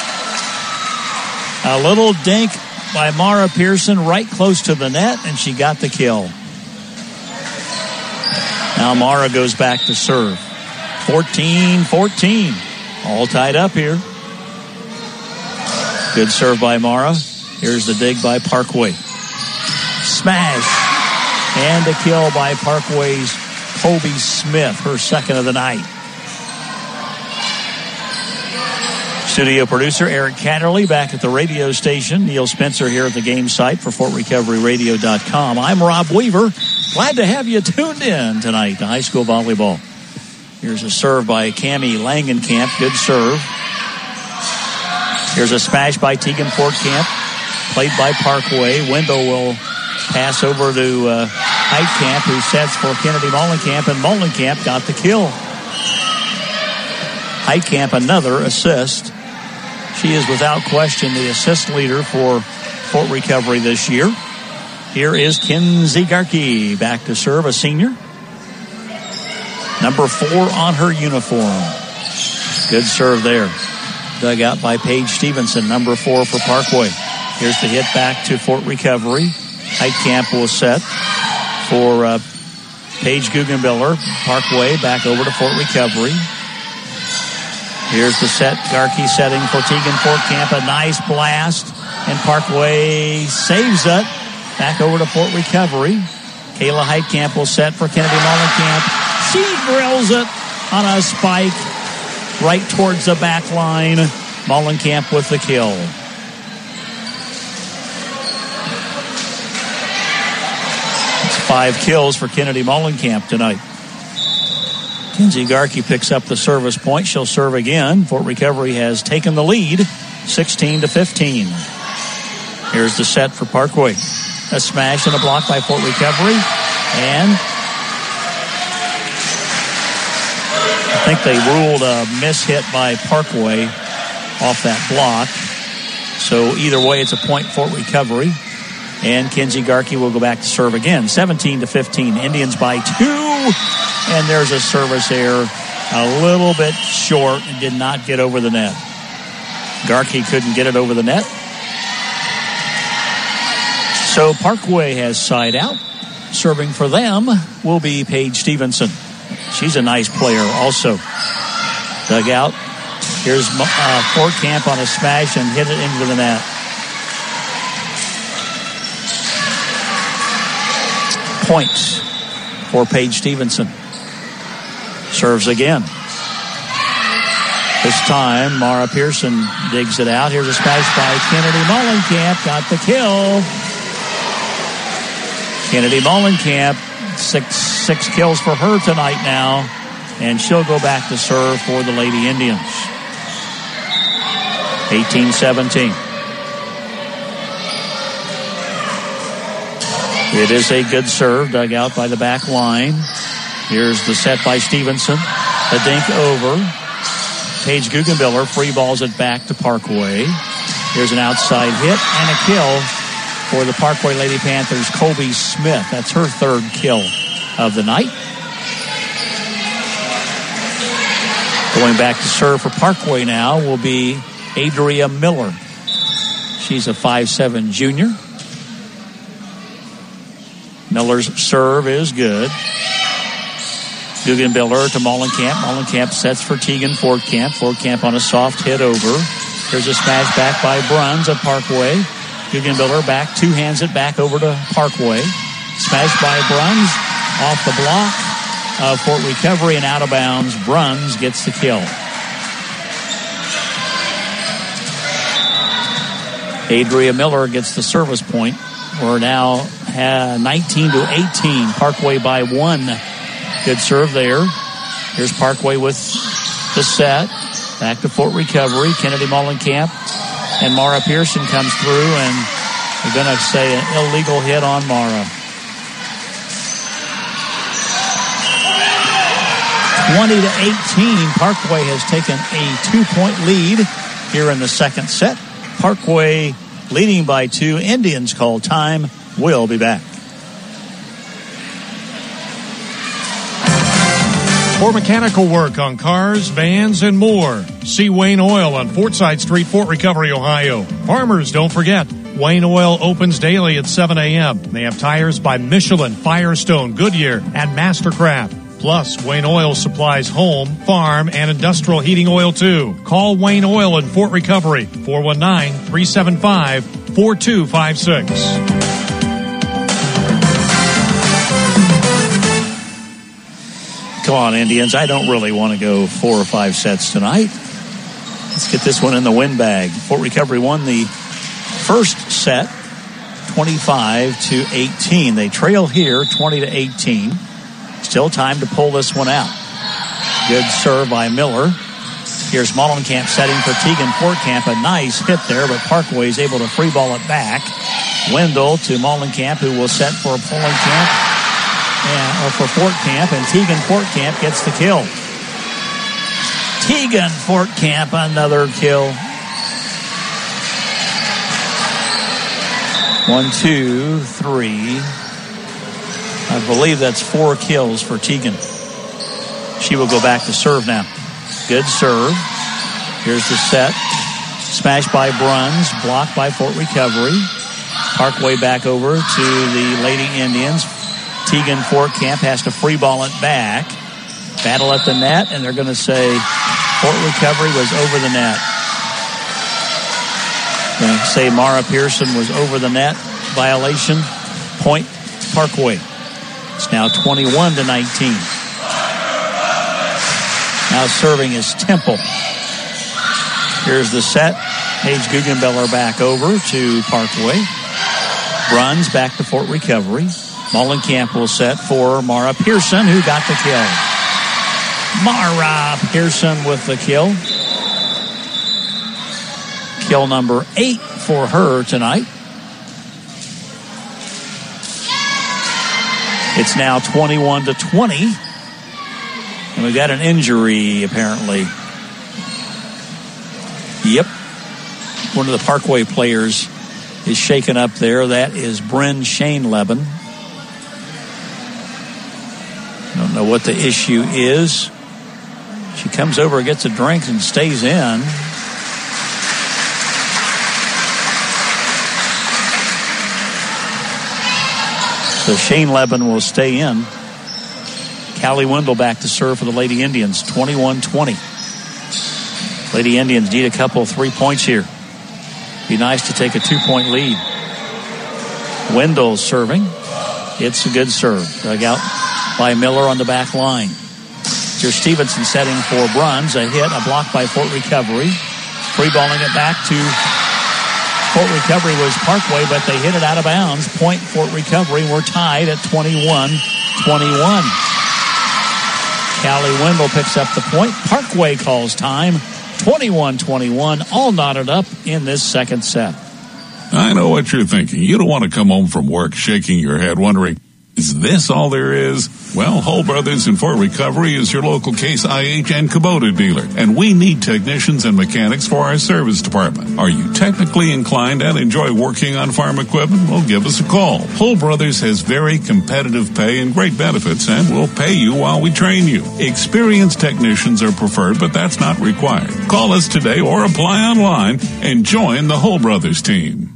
C: A little dink by Mara Pearson right close to the net, and she got the kill. Now Mara goes back to serve. fourteen fourteen. All tied up here. Good serve by Mara. Here's the dig by Parkway. Smash. And a kill by Parkway's Colby Smith, her second of the night. Studio producer Eric Catterley back at the radio station. Neil Spencer here at the game site for Fort Recovery Radio dot com. I'm Rob Weaver. Glad to have you tuned in tonight to high school volleyball. Here's a serve by Cammie Langenkamp. Good serve. Here's a smash by Tegan Fortcamp. Played by Parkway. Wendell will pass over to uh, Heitkamp, who sets for Kennedy Mollenkamp, and Mollenkamp got the kill. Heitkamp, another assist. She is without question the assist leader for Fort Recovery this year. Here is Kinsey Garkey back to serve, a senior. Number four on her uniform. Good serve there. Dug out by Paige Stevenson, number four for Parkway. Here's the hit back to Fort Recovery. Heitkamp will set for uh, Paige Guggenbiller. Parkway back over to Fort Recovery. Here's the set. Garkey setting for Tegan Fortcamp. A nice blast. And Parkway saves it. Back over to Fort Recovery. Kayla Heitkamp will set for Kennedy Mollenkamp. She drills it on a spike right towards the back line. Mollenkamp with the kill. It's five kills for Kennedy Mollenkamp tonight. Kinsey Garkey picks up the service point. She'll serve again. Fort Recovery has taken the lead, sixteen to fifteen. Here's the set for Parkway. A smash and a block by Fort Recovery. And I think they ruled a mishit by Parkway off that block. So either way, it's a point Fort Recovery. And Kinsey Garkey will go back to serve again. seventeen to fifteen. Indians by two. And there's a service error a little bit short and did not get over the net. Garkey couldn't get it over the net. So Parkway has side out. Serving for them will be Paige Stevenson. She's a nice player also. Dug out. Here's uh, Fortcamp on a smash and hit it into the net. Points for Paige Stevenson. Serves again. This time, Mara Pearson digs it out. Here's a smash by Kennedy Mollenkamp. Got the kill. Kennedy Mollenkamp, six, six kills for her tonight now. And she'll go back to serve for the Lady Indians. eighteen seventeen. It is a good serve, dug out by the back line. Here's the set by Stevenson. A dink over. Paige Guggenbiller free balls it back to Parkway. Here's an outside hit and a kill for the Parkway Lady Panthers, Colby Smith. That's her third kill of the night. Going back to serve for Parkway now will be Adria Miller. She's a five seven junior. Miller's serve is good. Guggenbiller to Mollenkamp. Mollenkamp sets for Tegan Fortcamp. Fortcamp on a soft hit over. Here's a smash back by Bruns of Parkway. Guggenbiller back, two hands it back over to Parkway. Smash by Bruns off the block of Fort Recovery and out of bounds. Bruns gets the kill. Adria Miller gets the service point. We're now nineteen to eighteen. Parkway by one. Good serve there. Here's Parkway with the set. Back to Fort Recovery. Kennedy Mollenkamp and Mara Pearson comes through, and we're going to say an illegal hit on Mara. twenty to eighteen. Parkway has taken a two-point lead here in the second set. Parkway leading by two. Indians call time. We'll be back.
F: For mechanical work on cars, vans, and more, see Wayne Oil on Fortside Street, Fort Recovery, Ohio. Farmers, don't forget, Wayne Oil opens daily at seven a.m. They have tires by Michelin, Firestone, Goodyear, and Mastercraft. Plus, Wayne Oil supplies home, farm, and industrial heating oil too. Call Wayne Oil in Fort Recovery, four one nine, three seven five, four two five six.
C: Come on, Indians. I don't really want to go four or five sets tonight. Let's get this one in the win bag. Fort Recovery won the first set, twenty-five to eighteen. They trail here, twenty to eighteen. Still time to pull this one out. Good serve by Miller. Here's Mollenkamp setting for Tegan Fortcamp. A nice hit there, but Parkway is able to free ball it back. Wendell to Mollenkamp, who will set for Mollenkamp. And, or for Fortcamp, and Tegan Fortcamp gets the kill. Tegan Fortcamp, another kill. One, two, three. I believe that's four kills for Tegan. She will go back to serve now. Good serve. Here's the set. Smashed by Bruns, blocked by Fort Recovery. Parkway back over to the Lady Indians. Tegan Fortcamp has to free ball it back. Battle at the net, and they're going to say Fort Recovery was over the net. Going to say Mara Pearson was over the net. Violation. Point Parkway. It's now twenty-one to nineteen. Now serving is Temple. Here's the set. Paige Guggenbeller back over to Parkway. Runs back to Fort Recovery. Mollenkamp will set for Mara Pearson, who got the kill. Mara Pearson with the kill. Kill number eight for her tonight. It's now twenty-one to twenty. And we got an injury, apparently. Yep. One of the Parkway players is shaken up there. That is Bryn Shane Leben. Don't know what the issue is. She comes over, gets a drink, and stays in. So Shane Leben will stay in. Callie Wendell back to serve for the Lady Indians, twenty-one twenty. Lady Indians need a couple of three points here. Be nice to take a two-point lead. Wendell serving. It's a good serve. Dug out by Miller on the back line. Here's Stevenson setting for Bruns. A hit, a block by Fort Recovery. Free balling it back to Fort Recovery was Parkway, but they hit it out of bounds. Point Fort Recovery. We're tied at twenty-one twenty-one. Callie Wendell picks up the point. Parkway calls time. twenty-one twenty-one. All knotted up in this second set.
G: I know what you're thinking. You don't want to come home from work shaking your head wondering, is this all there is? Well, Hull Brothers in Fort Recovery is your local Case I H and Kubota dealer, and we need technicians and mechanics for our service department. Are you technically inclined and enjoy working on farm equipment? Well, give us a call. Hull Brothers has very competitive pay and great benefits, and we'll pay you while we train you. Experienced technicians are preferred, but that's not required. Call us today or apply online and join the Hull Brothers team.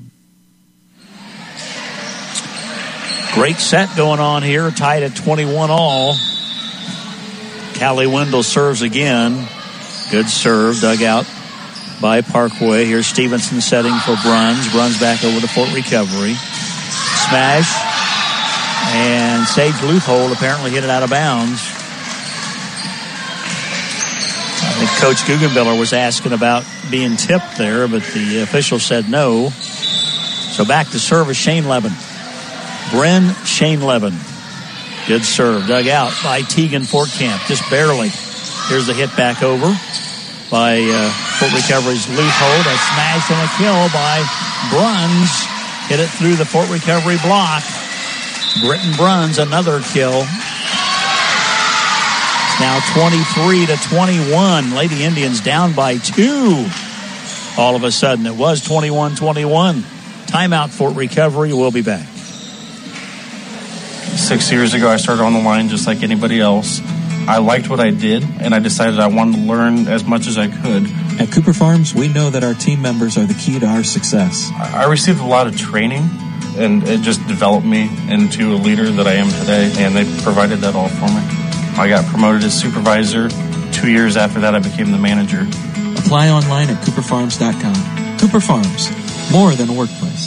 C: Great set going on here, tied at twenty-one all. Callie Wendell serves again. Good serve, dug out by Parkway. Here's Stevenson setting for Bruns. Bruns back over to Fort Recovery. Smash. And Sage Luthold apparently hit it out of bounds. I think Coach Guggenbiller was asking about being tipped there, but the official said no. So back to serve is Shane Leben. Bryn Shane Leben. Good serve. Dug out by Tegan Fortcamp. Just barely. Here's the hit back over by uh, Fort Recovery's Luthold. A smash and a kill by Bruns. Hit it through the Fort Recovery block. Britton Bruns, another kill. It's now twenty-three to twenty-one. Lady Indians down by two. All of a sudden, it was twenty-one twenty-one. Timeout, Fort Recovery. We'll be back.
K: Six years ago, I started on the line just like anybody else. I liked what I did, and I decided I wanted to learn as much as I could.
L: At Cooper Farms, we know that our team members are the key to our success.
K: I received a lot of training, and it just developed me into a leader that I am today, and they provided that all for me. I got promoted as supervisor. Two years after that, I became the manager.
L: Apply online at cooper farms dot com. Cooper Farms, more than a workplace.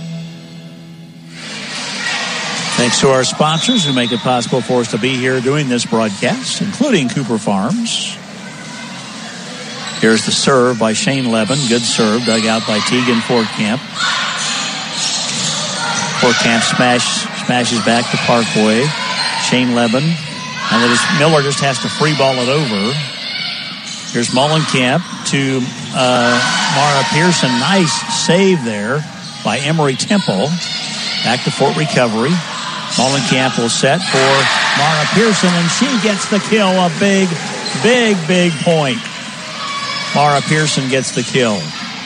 C: Thanks to our sponsors who make it possible for us to be here doing this broadcast, including Cooper Farms. Here's the serve by Shane Levin. Good serve, dug out by Tegan Fortcamp. Fortcamp smash, smashes back to Parkway. Shane Levin. And then just, Miller just has to free ball it over. Here's Mullenkamp to uh, Mara Pearson. Nice save there by Emery Temple. Back to Fort Recovery. Mullenkamp will set for Mara Pearson, and she gets the kill. A big, big, big point. Mara Pearson gets the kill.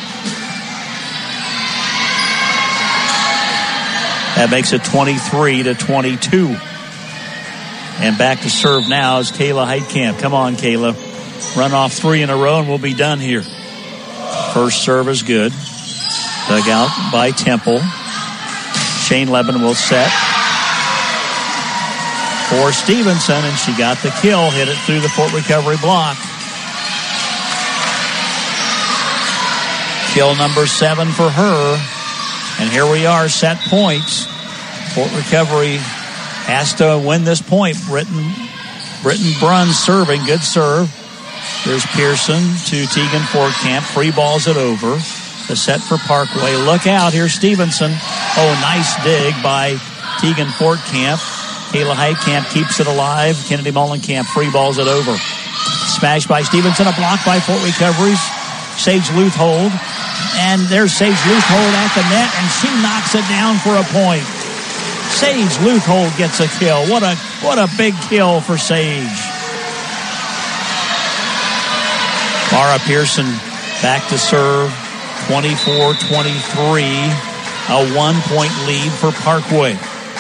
C: That makes it twenty-three to twenty-two. And back to serve now is Kayla Heitkamp. Come on, Kayla. Run off three in a row and we'll be done here. First serve is good. Dug out by Temple. Shane Levin will set for Stevenson, and she got the kill. Hit it through the Fort Recovery block. Kill number seven for her. And here we are, set points. Fort Recovery has to win this point. Britton, Britton Brunn serving. Good serve. There's Pearson to Tegan Fortcamp. Free balls it over. The set for Parkway. Look out. Here's Stevenson. Oh, nice dig by Tegan Fortcamp. Kayla Heitkamp keeps it alive. Kennedy Mullenkamp free balls it over. Smash by Stevenson. A block by Fort Recovery's Sage Leuthold. And there's Sage Leuthold at the net, and she knocks it down for a point. Sage Leuthold gets a kill. What a what a big kill for Sage. Mara Pearson back to serve. twenty-four twenty-three. A one-point lead for Parkway.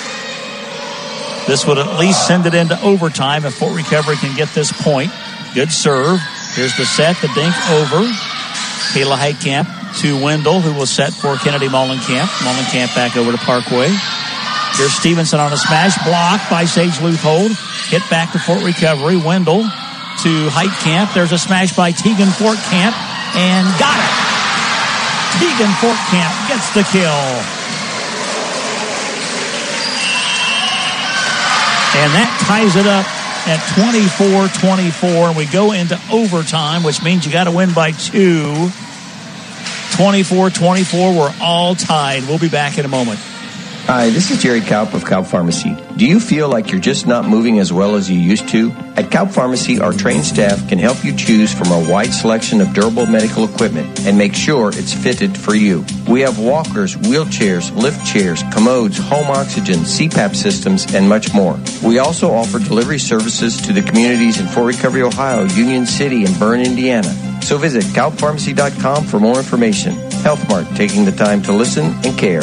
C: This would at least send it into overtime if Fort Recovery can get this point. Good serve. Here's the set. The dink over. Kayla Heitkamp to Wendell, who will set for Kennedy Mullenkamp. Mullenkamp back over to Parkway. Here's Stevenson on a smash. Blocked by Sage Leuthold. Hit back to Fort Recovery. Wendell to Heitkamp. There's a smash by Tegan Fortcamp. And got it. Tegan Fortcamp gets the kill. And that ties it up at twenty-four twenty-four. And we go into overtime, which means you got to win by two. twenty-four twenty-four. We're all tied. We'll be back in a moment.
I: Hi, this is Jerry Kaup of Kaup Pharmacy. Do you feel like you're just not moving as well as you used to? At Kaup Pharmacy, our trained staff can help you choose from a wide selection of durable medical equipment and make sure it's fitted for you. We have walkers, wheelchairs, lift chairs, commodes, home oxygen, C PAP systems, and much more. We also offer delivery services to the communities in Fort Recovery, Ohio, Union City, and Bern, Indiana. So visit kaup pharmacy dot com for more information. Health Mart, taking the time to listen and care.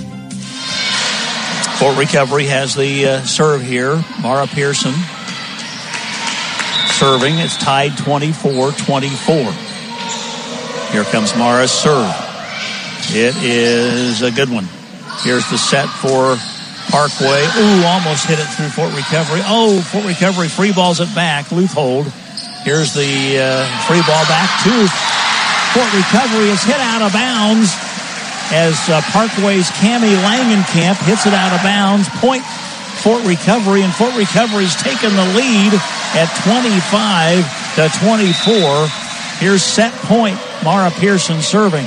C: Fort Recovery has the uh, serve here. Mara Pearson serving. It's tied twenty-four twenty-four. Here comes Mara's serve. It is a good one. Here's the set for Parkway. Ooh, almost hit it through Fort Recovery. Oh, Fort Recovery free balls it back. Leuthold. Here's the uh, free ball back to Fort Recovery. It's hit out of bounds as uh, Parkway's Cammie Langenkamp hits it out of bounds. Point Fort Recovery, and Fort Recovery's taken the lead at twenty-five to twenty-four. Here's set point. Mara Pearson serving.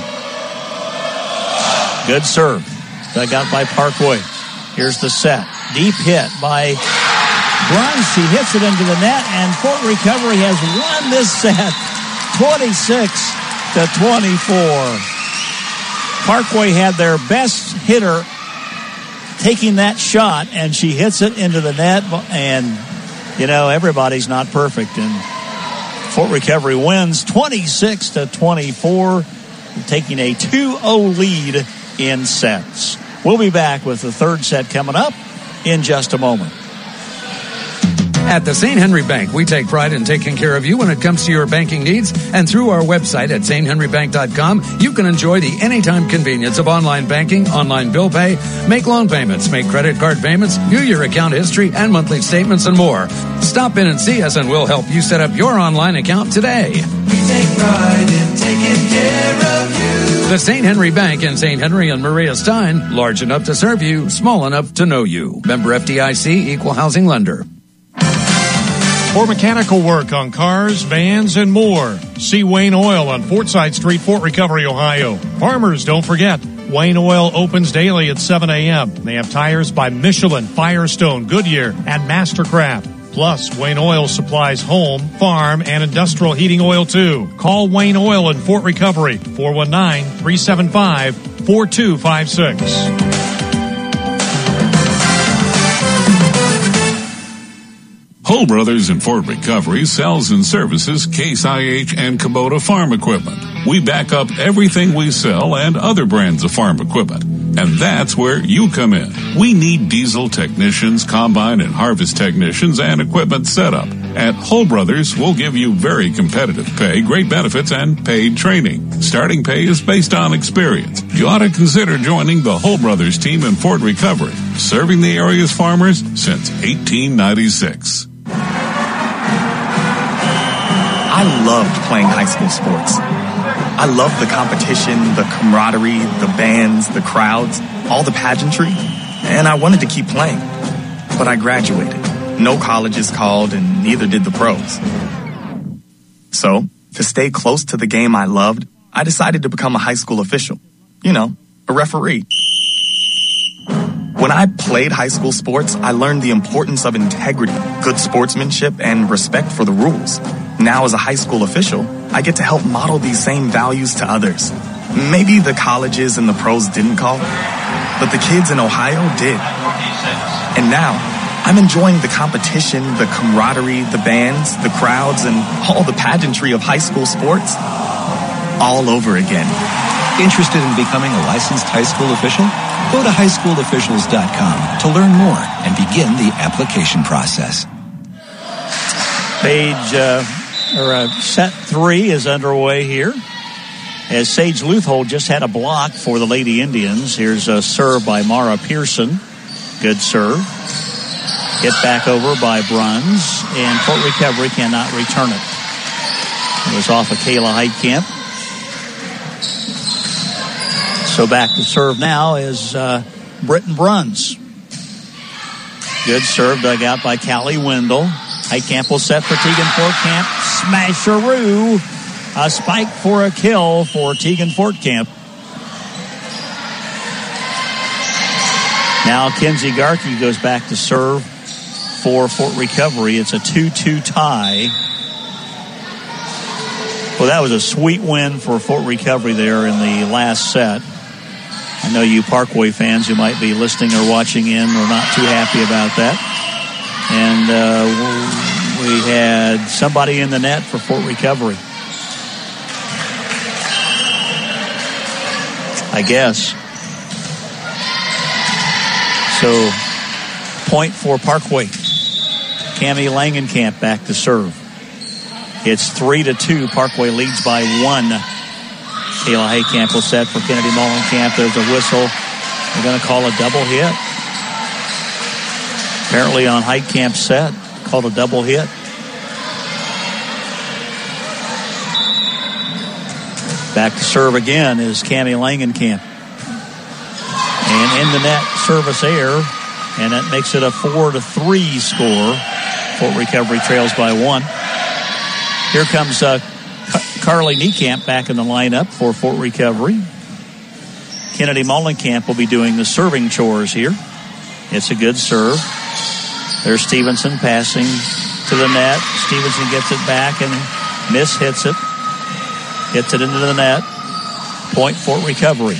C: Good serve. Dug out by Parkway. Here's the set. Deep hit by Brunn. She hits it into the net, and Fort Recovery has won this set twenty-six to twenty-four. Parkway had their best hitter taking that shot, and she hits it into the net. And, you know, everybody's not perfect. And Fort Recovery wins twenty-six to twenty-four, taking a two oh lead in sets. We'll be back with the third set coming up in just a moment.
D: At the Saint Henry Bank, we take pride in taking care of you when it comes to your banking needs. And through our website at saint henry bank dot com, you can enjoy the anytime convenience of online banking, online bill pay, make loan payments, make credit card payments, view your account history and monthly statements and more. Stop in and see us and we'll help you set up your online account today.
E: We take pride in taking care of you.
D: The Saint Henry Bank in Saint Henry and Maria Stein, large enough to serve you, small enough to know you. Member F D I C, Equal Housing Lender.
F: For mechanical work on cars, vans, and more, see Wayne Oil on Fortside Street, Fort Recovery, Ohio. Farmers, don't forget, Wayne Oil opens daily at seven a.m. They have tires by Michelin, Firestone, Goodyear, and Mastercraft. Plus, Wayne Oil supplies home, farm, and industrial heating oil, too. Call Wayne Oil in Fort Recovery, four one nine, three seven five, four two five six.
G: Hull Brothers in Fort Recovery sells and services Case I H and Kubota farm equipment. We back up everything we sell and other brands of farm equipment. And that's where you come in. We need diesel technicians, combine and harvest technicians, and equipment setup. At Hull Brothers, we'll give you very competitive pay, great benefits, and paid training. Starting pay is based on experience. You ought to consider joining the Hull Brothers team in Fort Recovery, serving the area's farmers since eighteen ninety-six.
M: I loved playing high school sports. I loved the competition, the camaraderie, the bands, the crowds, all the pageantry, and I wanted to keep playing. But I graduated. No colleges called, and neither did the pros. So, to stay close to the game I loved, I decided to become a high school official. You know, a referee. When I played high school sports, I learned the importance of integrity, good sportsmanship, and respect for the rules. Now, as a high school official, I get to help model these same values to others. Maybe the colleges and the pros didn't call, but the kids in Ohio did. And now, I'm enjoying the competition, the camaraderie, the bands, the crowds, and all the pageantry of high school sports all over again.
N: Interested in becoming a licensed high school official? Go to high school officials dot com to learn more and begin the application process.
C: Page, uh, or uh, set three is underway here. As Sage Luthold just had a block for the Lady Indians. Here's a serve by Mara Pearson. Good serve. Hit back over by Bruns, and Fort Recovery cannot return it. It was off of Kayla Heitkamp. So back to serve now is uh, Britton Bruns. Good serve dug out by Callie Wendell. Heitkamp will set for Tegan Fortcamp. Smasheroo. A spike for a kill for Tegan Fortcamp. Now Kenzie Garkey goes back to serve for Fort Recovery. It's a two two tie. Well, that was a sweet win for Fort Recovery there in the last set. I know you Parkway fans who might be listening or watching in are not too happy about that. And uh, we had somebody in the net for Fort Recovery, I guess. So, point for Parkway. Cammie Langenkamp back to serve. It's three to two. Parkway leads by one. Kayla Heitkamp will set for Kennedy Mullenkamp. There's a whistle. They're going to call a double hit. Apparently on Heitkamp's set, called a double hit. Back to serve again is Cammie Langenkamp. And in the net, service error, and that makes it a four to three score. Fort Recovery trails by one. Here comes uh, Carly Niekamp back in the lineup for Fort Recovery. Kennedy Mullenkamp will be doing the serving chores here. It's a good serve. There's Stevenson passing to the net. Stevenson gets it back and miss hits it. Hits it into the net. Point Fort Recovery.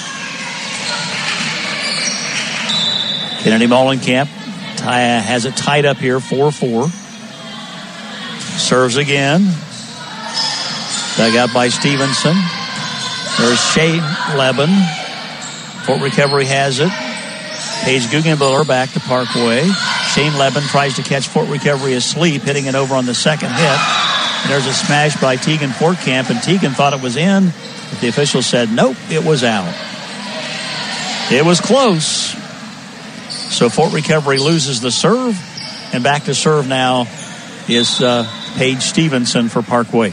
C: Kennedy Mullenkamp tie, has it tied up here, four four. Serves again. Dug out by Stevenson. There's Shane Leben. Fort Recovery has it. Paige Guggenbiller back to Parkway. Shane Leben tries to catch Fort Recovery asleep, hitting it over on the second hit. And there's a smash by Tegan Fortcamp, and Tegan thought it was in, but the official said, nope, it was out. It was close. So Fort Recovery loses the serve, and back to serve now is uh, Paige Stevenson for Parkway.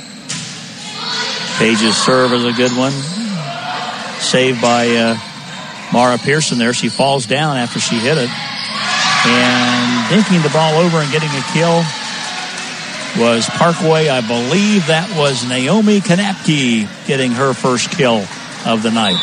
C: Paige's serve is a good one. Saved by uh, Mara Pearson there. She falls down after she hit it. And dinking the ball over and getting a kill was Parkway. I believe that was Naomi Kanapke getting her first kill of the night.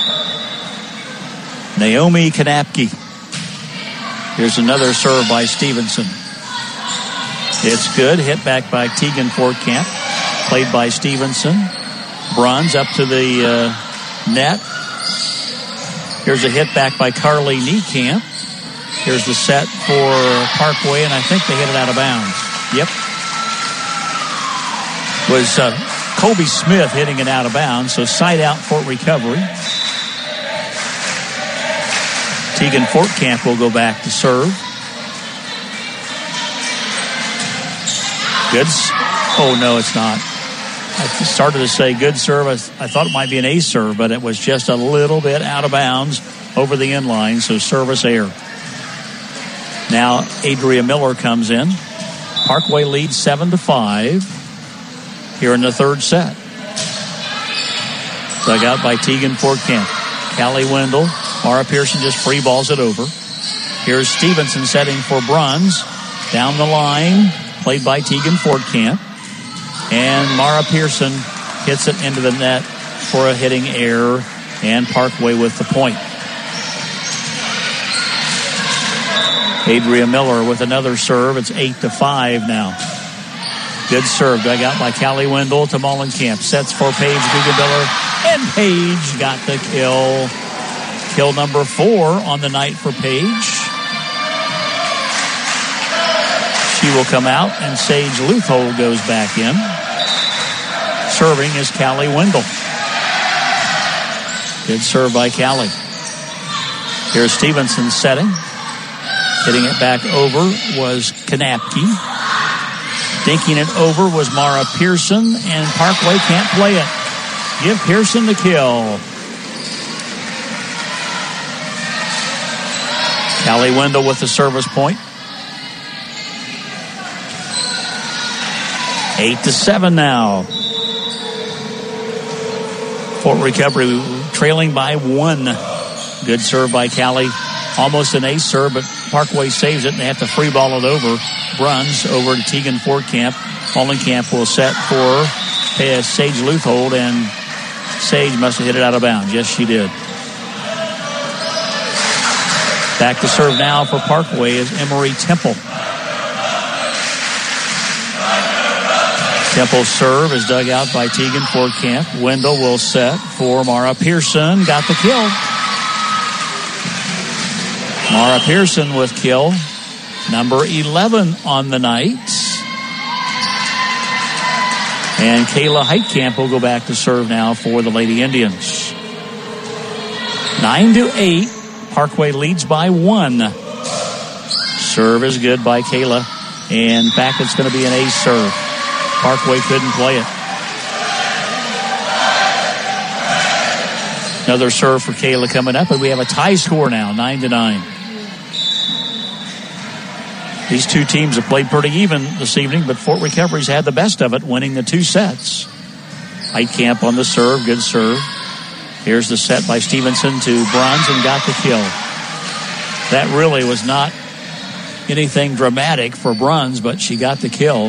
C: Naomi Kanapke. Here's another serve by Stevenson. It's good. Hit back by Tegan Fortcamp. Played by Stevenson. Bruns up to the uh, net. Here's a hit back by Carly Niekamp. Here's the set for Parkway, and I think they hit it out of bounds. Yep. Was uh, Colby Smith hitting it out of bounds, so side out Fort Recovery. Tegan Fortcamp will go back to serve. Good. Oh, no, it's not. I started to say good serve. I, I thought it might be an ace serve, but it was just a little bit out of bounds over the inline, so service error. Now Adria Miller comes in. Parkway leads seven to five here in the third set. Dug out by Tegan Fortcamp. Callie Wendell. Mara Pearson just free balls it over. Here's Stevenson setting for Bruns. Down the line, played by Tegan Fortcamp. And Mara Pearson hits it into the net for a hitting error, and Parkway with the point. Adria Miller with another serve. It's eight to five now. Good serve dug out by Callie Wendell to Mollenkamp. Sets for Paige Guggenbiller, and Paige got the kill. Kill number four on the night for Paige. She will come out, and Sage Luthold goes back in. Serving is Callie Wendell. Good serve by Callie. Here's Stevenson setting. Hitting it back over was Kanapke. Dinking it over was Mara Pearson, and Parkway can't play it. Give Pearson the kill. Callie Wendell with the service point. Eight to seven now. Fort Recovery trailing by one. Good serve by Callie. Almost an ace serve, but Parkway saves it, and they have to free ball it over. Bruns over to Tegan Fortcamp. Mollenkamp will set for Sage Luthold, and Sage must have hit it out of bounds. Yes, she did. Back to serve now for Parkway is Emery Temple. Temple's serve is dug out by Tegan Fortcamp. Wendell will set for Mara Pearson. Got the kill. Mara Pearson with kill number eleven on the night. And Kayla Heitkamp will go back to serve now for the Lady Indians. Nine to eight. Parkway leads by one. Serve is good by Kayla. And back it's going to be an ace serve. Parkway couldn't play it. Another serve for Kayla coming up, and we have a tie score now, nine to nine. These two teams have played pretty even this evening, but Fort Recovery's had the best of it, winning the two sets. Heitkamp on the serve, good serve. Here's the set by Stevenson to Bruns, and got the kill. That really was not anything dramatic for Bruns, but she got the kill.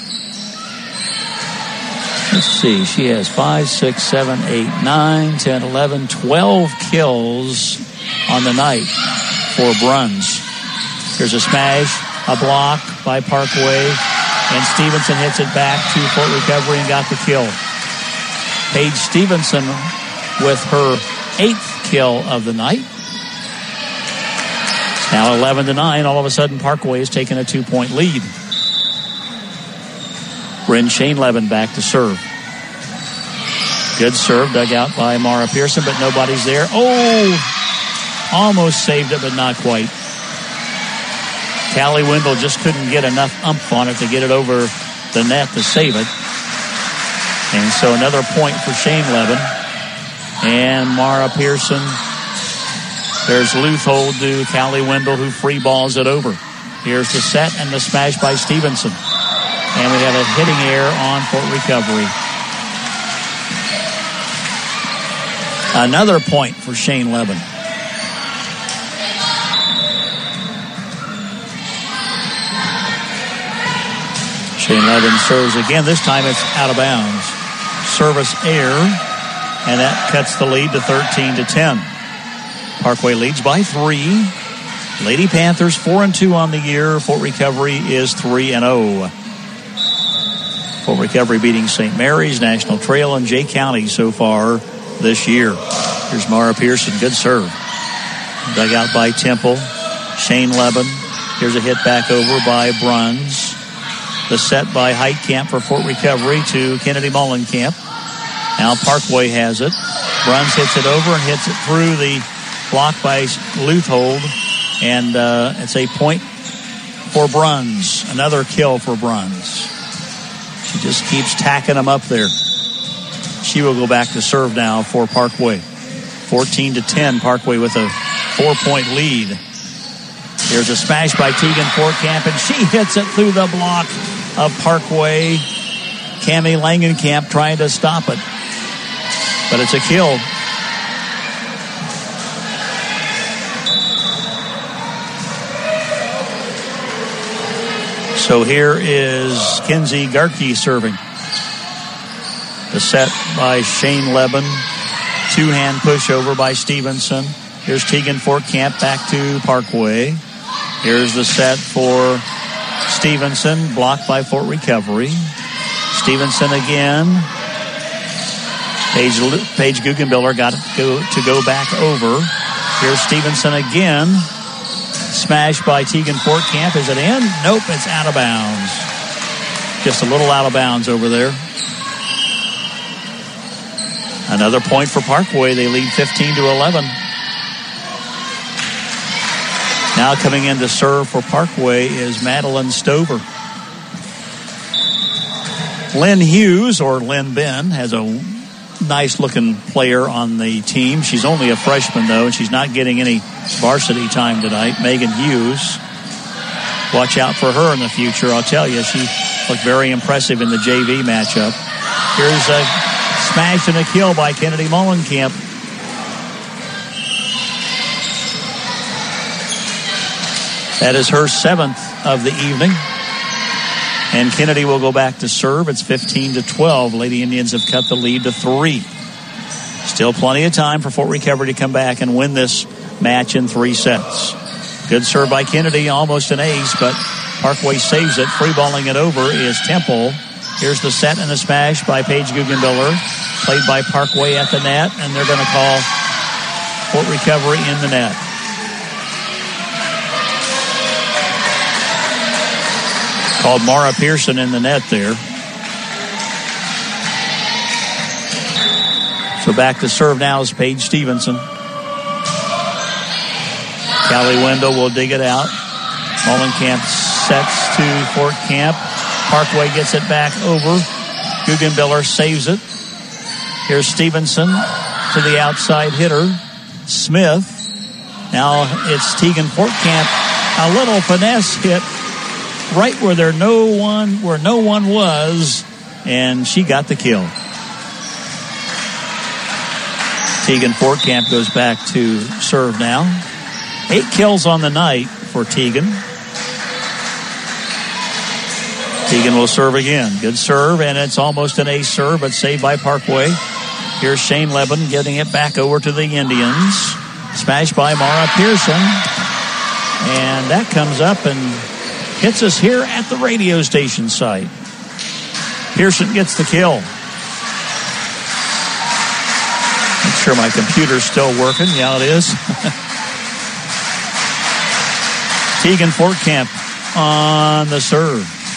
C: Let's see, she has five, six, seven, eight, nine, ten, eleven, twelve kills on the night for Bruns. Here's a smash, a block by Parkway, and Stevenson hits it back to Fort Recovery and got the kill. Paige Stevenson with her eighth kill of the night. Now eleven to nine, all of a sudden Parkway has taken a two-point lead. Bryn Shane Levin back to serve. Good serve dug out by Mara Pearson, but nobody's there. Oh, almost saved it, but not quite. Callie Wendell just couldn't get enough umph on it to get it over the net to save it. And so another point for Shane Levin. And Mara Pearson. There's Leuthold to Callie Wendell, who free balls it over. Here's the set and the smash by Stevenson. And we have a hitting error on Fort Recovery. Another point for Shane Levin. Shane Levin serves again. This time it's out of bounds. Service error, and that cuts the lead to thirteen to ten. Parkway leads by three. Lady Panthers four and two on the year. Fort Recovery is three and oh. Fort Recovery beating Saint Mary's, National Trail, and Jay County so far this year. Here's Mara Pearson, good serve. Dug out by Temple. Shane Levin. Here's a hit back over by Bruns. The set by Heitkamp for Fort Recovery to Kennedy Mollenkamp. Now Parkway has it. Bruns hits it over and hits it through the block by Leuthold. And uh, it's a point for Bruns. Another kill for Bruns. She just keeps tacking them up there. She will go back to serve now for Parkway. fourteen to ten, Parkway with a four-point lead. There's a smash by Tegan Fortcamp, and she hits it through the block of Parkway. Cammie Langenkamp trying to stop it. But it's a kill. So here is Kinsey Garkey serving. The set by Shane Levin. Two-hand pushover by Stevenson. Here's Tegan Fortcamp back to Parkway. Here's the set for Stevenson, blocked by Fort Recovery. Stevenson again. Paige, Paige Guggenbiller got to go, to go back over. Here's Stevenson again. Smash by Tegan Fortcamp. Is it in? Nope, it's out of bounds. Just a little out of bounds over there. Another point for Parkway. They lead fifteen to eleven. Now coming in to serve for Parkway is Madeline Stover. Lynn Hughes, or Lynn Ben, has a nice-looking player on the team. She's only a freshman, though, and she's not getting any varsity time tonight. Megan Hughes. Watch out for her in the future. I'll tell you, she looked very impressive in the J V matchup. Here's a smash and a kill by Kennedy Mollenkamp. That is her seventh of the evening. And Kennedy will go back to serve. It's fifteen to twelve. Lady Indians have cut the lead to three. Still plenty of time for Fort Recovery to come back and win this match in three sets. Good serve by Kennedy, almost an ace, but Parkway saves it. Free balling it over is Temple. Here's the set and the smash by Paige Guggenbiller. Played by Parkway at the net, and they're going to call Fort Recovery in the net. Called Mara Pearson in the net there. So back to serve now is Paige Stevenson. Callie Wendell will dig it out. Mollenkamp sets to Fortcamp. Parkway gets it back over. Guggenbiller saves it. Here's Stevenson to the outside hitter. Smith. Now it's Tegan Fortcamp. A little finesse hit right where there no one where no one was, and she got the kill. Tegan Fortcamp goes back to serve now. Eight kills on the night for Tegan. Tegan will serve again. Good serve, and it's almost an ace serve, but saved by Parkway. Here's Shane Levin getting it back over to the Indians. Smashed by Mara Pearson. And that comes up and hits us here at the radio station site. Pearson gets the kill. Not sure my computer's still working. Yeah, it is. Tegan Fortcamp on the serve.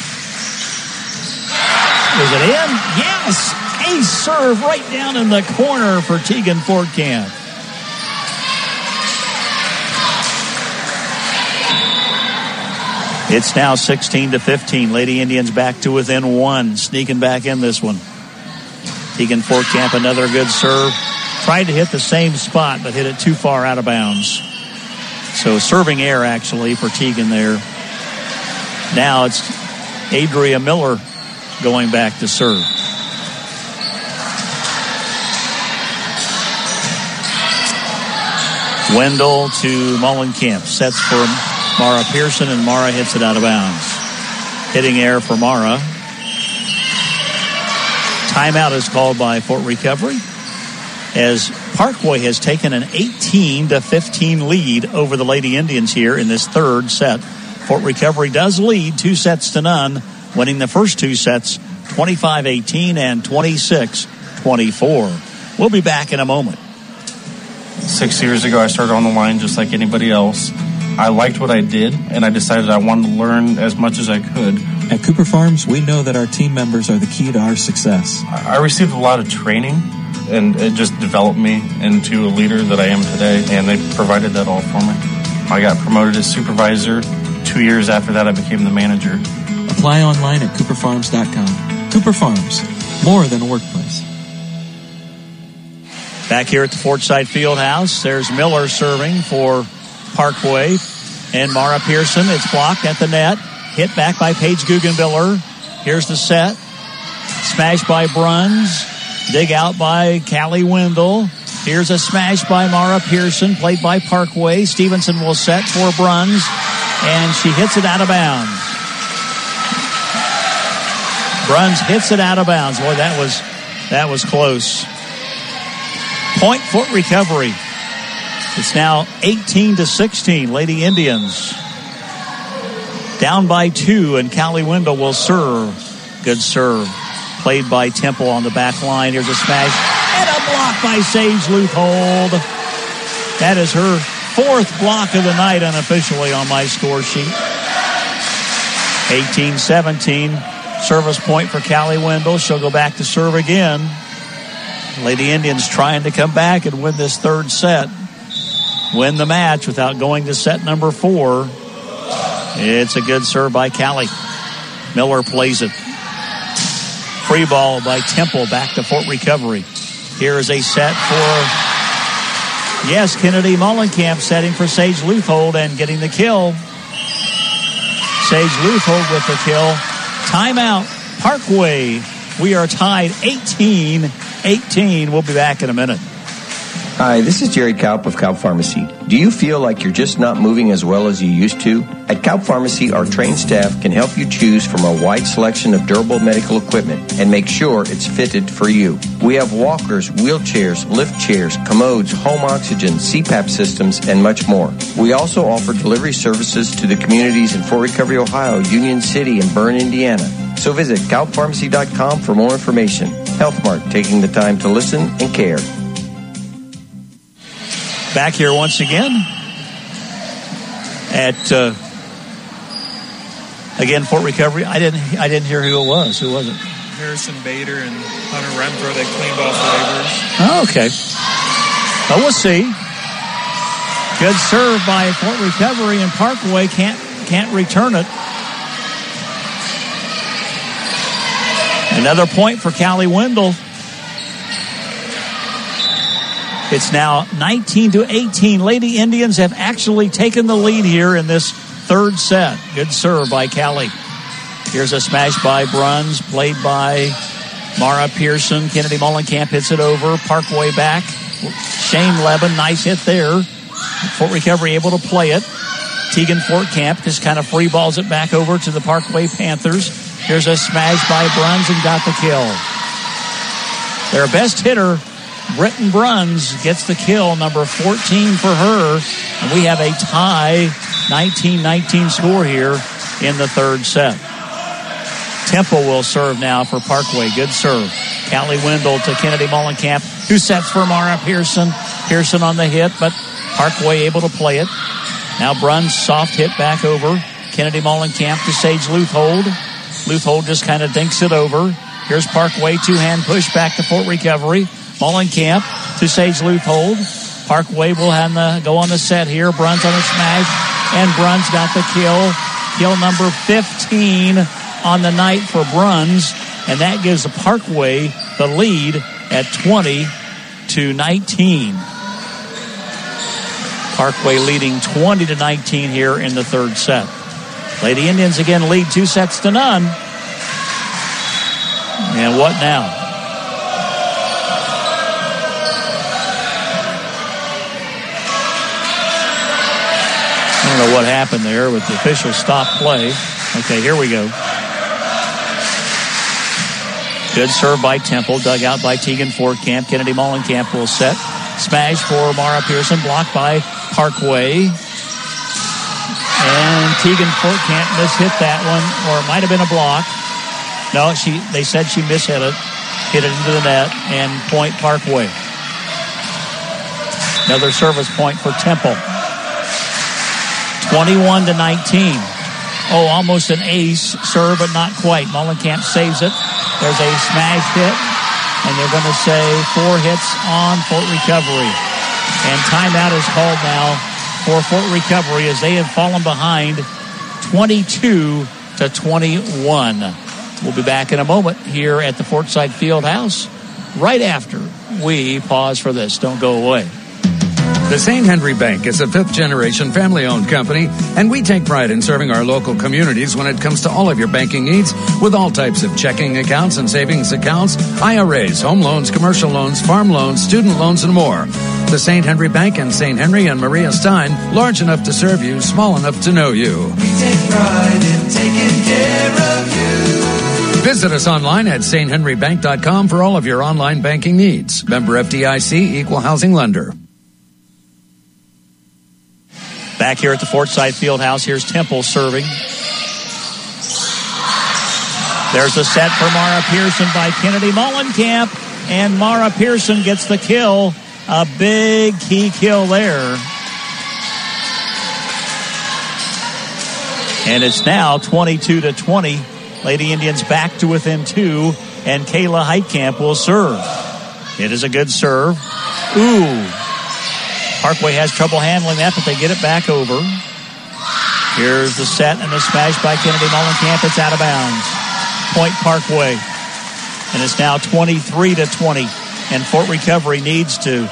C: Is it in? Yes! Ace serve right down in the corner for Tegan Fortcamp. It's now sixteen to fifteen. Lady Indians back to within one, sneaking back in this one. Tegan Fortcamp, another good serve. Tried to hit the same spot, but hit it too far out of bounds. So serving error, actually, for Tegan there. Now it's Adria Miller going back to serve. Wendell to Mullenkamp. Sets for Mara Pearson, and Mara hits it out of bounds. Hitting error for Mara. Timeout is called by Fort Recovery as Parkway has taken an eighteen to fifteen lead over the Lady Indians here in this third set. Fort Recovery does lead two sets to none, winning the first two sets twenty-five eighteen and twenty-six twenty-four. We'll be back in a moment.
K: Six years ago, I started on the line just like anybody else. I liked what I did, and I decided I wanted to learn as much as I could.
L: At Cooper Farms, we know that our team members are the key to our success.
K: I received a lot of training, and it just developed me into a leader that I am today, and they provided that all for me. I got promoted as supervisor. Two years after that, I became the manager.
L: Apply online at cooper farms dot com. Cooper Farms, more than a workplace.
C: Back here at the Fortside Fieldhouse, there's Miller serving for Parkway, and Mara Pearson. It's blocked at the net. Hit back by Paige Guggenbiller. Here's the set. Smash by Bruns. Dig out by Callie Wendell. Here's a smash by Mara Pearson, played by Parkway. Stevenson will set for Bruns, and she hits it out of bounds. Bruns hits it out of bounds. Boy, that was that was close. Point Fort Recovery. It's now eighteen to sixteen. Lady Indians down by two, and Callie Wendell will serve. Good serve. Played by Temple on the back line. Here's a smash and a block by Sage Leuthold. That is her fourth block of the night unofficially on my score sheet. eighteen seventeen. Service point for Callie Wendell. She'll go back to serve again. Lady Indians trying to come back and win this third set. Win the match without going to set number four. It's a good serve by Callie. Miller plays it. Free ball by Temple back to Fort Recovery. Here is a set for, yes, Kennedy Mullenkamp setting for Sage Leuthold and getting the kill. Sage Leuthold with the kill. Timeout, Parkway. We are tied eighteen eighteen. We'll be back in a minute.
I: Hi, this is Jerry Kaup of Kaup Pharmacy. Do you feel like you're just not moving as well as you used to? At Kaup Pharmacy, our trained staff can help you choose from a wide selection of durable medical equipment and make sure it's fitted for you. We have walkers, wheelchairs, lift chairs, commodes, home oxygen, C PAP systems, and much more. We also offer delivery services to the communities in Fort Recovery, Ohio, Union City, and Bern, Indiana. So visit kaup pharmacy dot com for more information. HealthMart, taking the time to listen and care.
C: Back here once again at uh, again Fort Recovery. I didn't I didn't hear who it was. Who was it?
O: Harrison Bader and Hunter Renfro. They cleaned off waivers.
C: Oh, okay. Well, we'll see. Good serve by Fort Recovery, and Parkway can't can't return it. Another point for Callie Wendell. It's now nineteen to eighteen. Lady Indians have actually taken the lead here in this third set. Good serve by Callie. Here's a smash by Bruns, played by Mara Pearson. Kennedy Mullenkamp hits it over. Parkway back. Shane Levin, nice hit there. Fort Recovery able to play it. Tegan Fortcamp just kind of free balls it back over to the Parkway Panthers. Here's a smash by Bruns and got the kill. Their best hitter, Britton Bruns, gets the kill, number fourteen for her. And we have a tie, nineteen nineteen score here in the third set. Temple will serve now for Parkway. Good serve. Callie Wendell to Kennedy Mullenkamp, who sets for Mara Pearson. Pearson on the hit, but Parkway able to play it. Now Bruns, soft hit back over. Kennedy Mullenkamp to Sage Leuthold. Leuthold just kind of dinks it over. Here's Parkway, two-hand push back to Fort Recovery. Mullenkamp to Sage Leuthold. Parkway will have the, go on the set here. Bruns on the smash, and Bruns got the kill. kill number fifteen on the night for Bruns, and that gives the Parkway the lead at twenty to nineteen. Parkway leading twenty to nineteen here in the third set. Lady Indians again lead two sets to none. And what now? I don't know what happened there, but the official stopped play. Okay, here we go. Good serve by Temple, dug out by Tegan Fortcamp. Kennedy Mollenkamp will set. Smash for Mara Pearson, blocked by Parkway. And Tegan Fortcamp mishit that one, or it might have been a block. No, she. They said she mishit it, hit it into the net, and point Parkway. Another service point for Temple. twenty-one to nineteen. Oh, almost an ace serve, but not quite. Mollenkamp saves it. There's a smash hit, and they're going to say four hits on Fort Recovery. And timeout is called now for Fort Recovery as they have fallen behind twenty-two to twenty-one. We'll be back in a moment here at the Fortside Fieldhouse right after we pause for this. Don't go away.
D: The Saint Henry Bank is a fifth-generation family-owned company, and we take pride in serving our local communities when it comes to all of your banking needs with all types of checking accounts and savings accounts, I R As, home loans, commercial loans, farm loans, student loans, and more. The Saint Henry Bank and Saint Henry and Maria Stein, large enough to serve you, small enough to know you.
E: We take pride in taking care of you.
D: Visit us online at saint henry bank dot com for all of your online banking needs. Member F D I C, Equal Housing Lender.
C: Back here at the Fortside Fieldhouse, here's Temple serving. There's a set for Mara Pearson by Kennedy Mollenkamp, and Mara Pearson gets the kill. A big key kill there. And it's now twenty-two to twenty. Lady Indians back to within two, and Kayla Heitkamp will serve. It is a good serve. Ooh. Parkway has trouble handling that, but they get it back over. Here's the set and the smash by Kennedy Mollenkamp. It's out of bounds. Point Parkway. And it's now twenty-three to twenty. And Fort Recovery needs to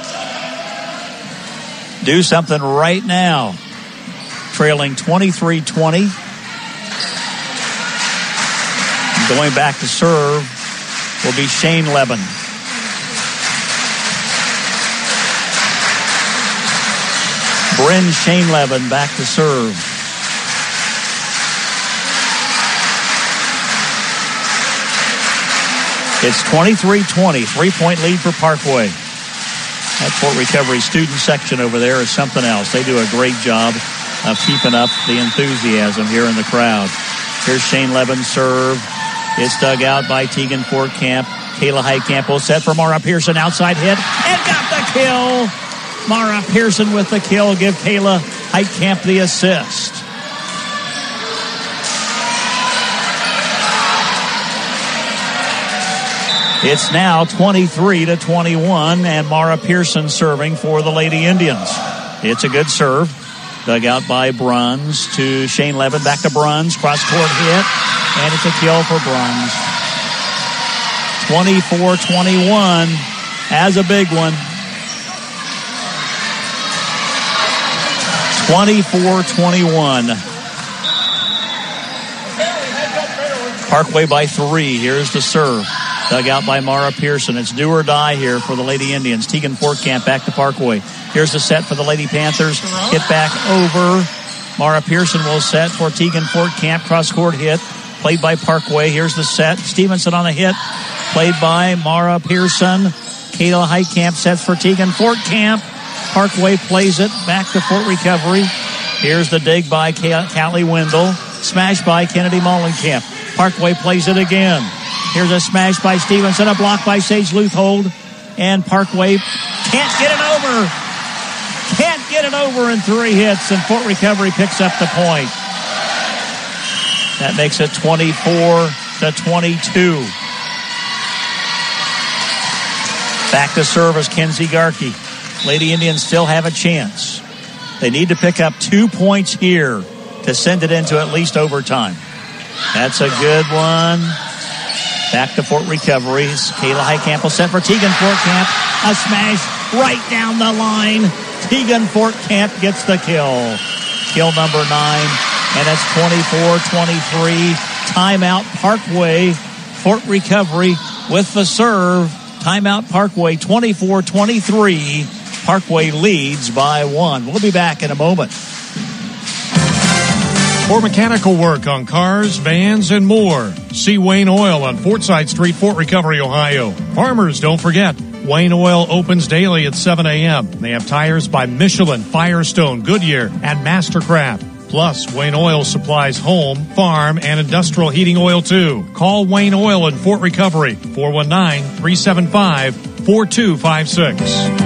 C: do something right now. Trailing twenty-three twenty. Going back to serve will be Shane Levin. Bryn Shane Levin back to serve. It's twenty-three twenty, three-point lead for Parkway. That Fort Recovery student section over there is something else. They do a great job of keeping up the enthusiasm here in the crowd. Here's Shane Levin's serve. It's dug out by Tegan Fortcamp. Kayla Heitkamp will set for Mara Pearson. Outside hit and got the kill. Mara Pearson with the kill. Give Kayla Heitkamp the assist. It's now twenty-three to twenty-one, and Mara Pearson serving for the Lady Indians. It's a good serve. Dug out by Bruns to Shane Levin. Back to Bruns. Cross-court hit, and it's a kill for Bruns. twenty-four twenty-one as a big one. twenty-four twenty-one. Parkway by three. Here's the serve. Dug out by Mara Pearson. It's do or die here for the Lady Indians. Tegan Fortcamp back to Parkway. Here's the set for the Lady Panthers. Hit back over. Mara Pearson will set for Tegan Fortcamp. Cross-court hit. Played by Parkway. Here's the set. Stevenson on the hit. Played by Mara Pearson. Kayla Heitkamp sets for Tegan Fortcamp. Parkway plays it back to Fort Recovery. Here's the dig by Callie Wendell. Smash by Kennedy Mollenkamp. Parkway plays it again. Here's a smash by Stevenson. A block by Sage Leuthold. And Parkway can't get it over. Can't get it over in three hits. And Fort Recovery picks up the point. That makes it twenty-four to twenty-two. Back to service, Kenzie Garkey. Lady Indians still have a chance. They need to pick up two points here to send it into at least overtime. That's a good one. Back to Fort Recovery. Kayla Heitkamp will set for Tegan Fort Camp. A smash right down the line. Tegan Fort Camp gets the kill. Kill number nine. And it's twenty-four twenty-three. Timeout Parkway. Fort Recovery with the serve. Timeout Parkway twenty-four twenty-three. Parkway leads by one. We'll be back in a moment.
F: For mechanical work on cars, vans, and more, see Wayne Oil on Fortside Street, Fort Recovery, Ohio. Farmers, don't forget, Wayne Oil opens daily at seven a.m. They have tires by Michelin, Firestone, Goodyear, and Mastercraft. Plus, Wayne Oil supplies home, farm, and industrial heating oil, too. Call Wayne Oil in Fort Recovery, four one nine, three seven five, four two five six.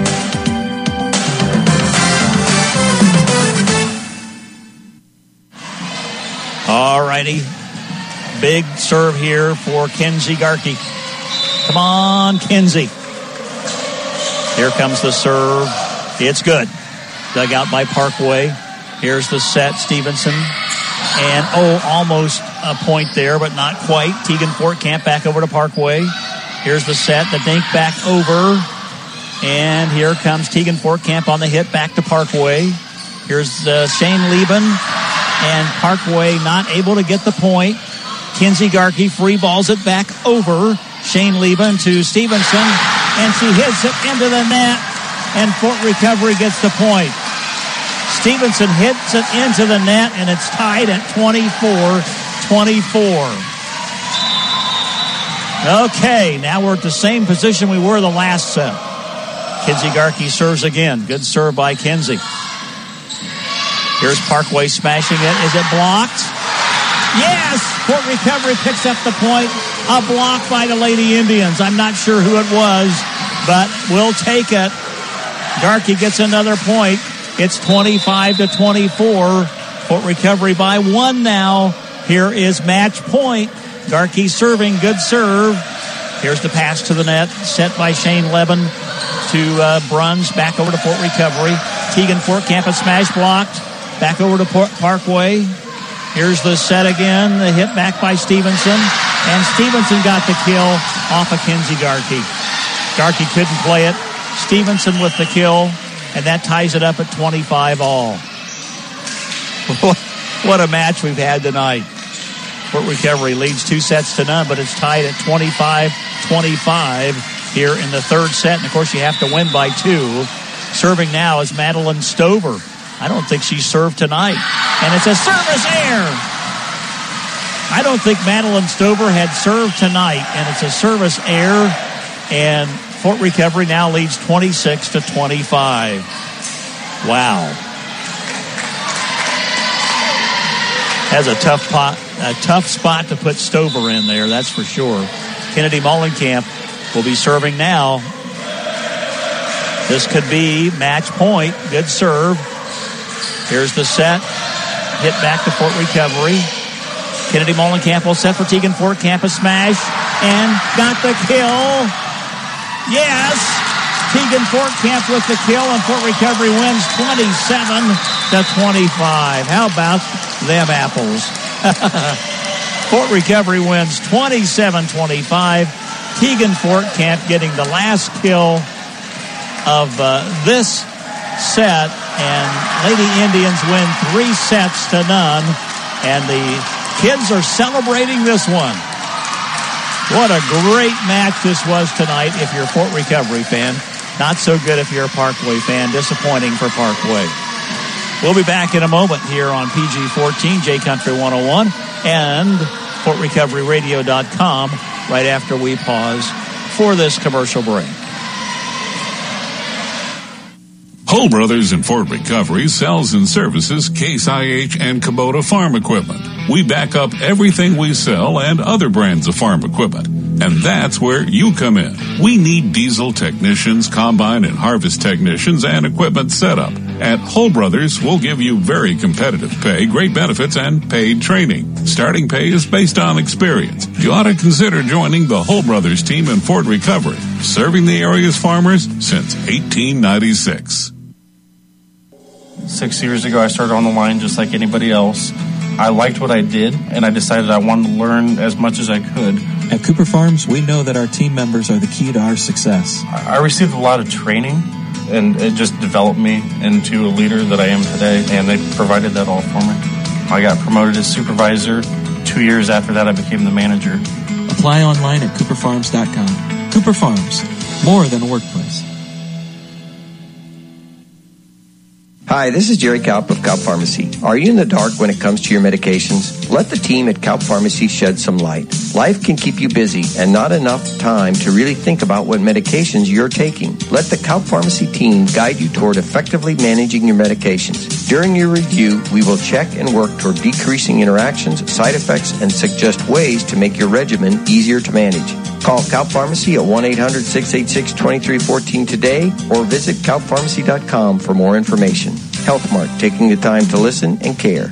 C: All righty. Big serve here for Kenzie Garkey. Come on, Kenzie. Here comes the serve. It's good. Dug out by Parkway. Here's the set, Stevenson. And, oh, almost a point there, but not quite. Tegan Fort Camp back over to Parkway. Here's the set, the dink back over. And here comes Tegan Fort Camp on the hit back to Parkway. Here's uh, Shane Lieben. And Parkway not able to get the point. Kenzie Garkey free balls it back over. Shane Lieben to Stevenson. And she hits it into the net. And Fort Recovery gets the point. Stevenson hits it into the net, and it's tied at twenty-four twenty-four. Okay, now we're at the same position we were the last set. Kenzie Garkey serves again. Good serve by Kenzie. Here's Parkway smashing it. Is it blocked? Yes! Fort Recovery picks up the point. A block by the Lady Indians. I'm not sure who it was, but we'll take it. Garkey gets another point. It's twenty-five to twenty-four. Fort Recovery by one now. Here is match point. Garkey serving. Good serve. Here's the pass to the net. Set by Shane Leben to uh, Bruns. Back over to Fort Recovery. Tegan Fort Camp a smash blocked. Back over to Port Parkway. Here's the set again. The hit back by Stevenson. And Stevenson got the kill off of Kenzie Garkey. Garkey couldn't play it. Stevenson with the kill. And that ties it up at twenty-five all. What a match we've had tonight. Fort Recovery leads two sets to none, but it's tied at twenty-five twenty-five here in the third set. And, of course, you have to win by two. Serving now is Madeline Stover. I don't think she served tonight. And it's a service error. I don't think Madeline Stover had served tonight. And it's a service error. And Fort Recovery now leads twenty-six to twenty-five. Wow. Has a tough pot, a tough spot to put Stover in there, that's for sure. Kennedy Mollenkamp will be serving now. This could be match point. Good serve. Here's the set. Hit back to Fort Recovery. Kennedy Mollenkamp will set for Tegan Fort Camp a smash. And got the kill. Yes. Tegan Fort Camp with the kill, and Fort Recovery wins twenty-seven to twenty-five. How about them apples? Fort Recovery wins twenty-seven twenty-five. Tegan Fort Camp getting the last kill of uh, this set, and Lady Indians win three sets to none, and the kids are celebrating this one. What a great match this was tonight if you're a Fort Recovery fan. Not so good if you're a Parkway fan. Disappointing for Parkway. We'll be back in a moment here on P G fourteen, J Country one oh one, and Fort Recovery Radio dot com right after we pause for this commercial break.
G: Hull Brothers in Fort Recovery sells and services Case I H and Kubota farm equipment. We back up everything we sell and other brands of farm equipment. And that's where you come in. We need diesel technicians, combine and harvest technicians, and equipment setup. At Hull Brothers, we'll give you very competitive pay, great benefits, and paid training. Starting pay is based on experience. You ought to consider joining the Hull Brothers team in Fort Recovery, serving the area's farmers since eighteen ninety-six.
K: Six years ago, I started on the line just like anybody else. I liked what I did, and I decided I wanted to learn as much as I could.
L: At Cooper Farms, we know that our team members are the key to our success.
K: I received a lot of training, and it just developed me into a leader that I am today, and they provided that all for me. I got promoted as supervisor. Two years after that, I became the manager.
L: Apply online at cooper farms dot com. Cooper Farms, more than a workplace.
I: Hi, this is Jerry Kaup of Kaup Pharmacy. Are you in the dark when it comes to your medications? Let the team at Kaup Pharmacy shed some light. Life can keep you busy and not enough time to really think about what medications you're taking. Let the Kaup Pharmacy team guide you toward effectively managing your medications. During your review, we will check and work toward decreasing interactions, side effects, and suggest ways to make your regimen easier to manage. Call Kaup Pharmacy at one eight hundred six eight six two three one four today or visit kaup pharmacy dot com for more information. HealthMart, taking the time to listen and care.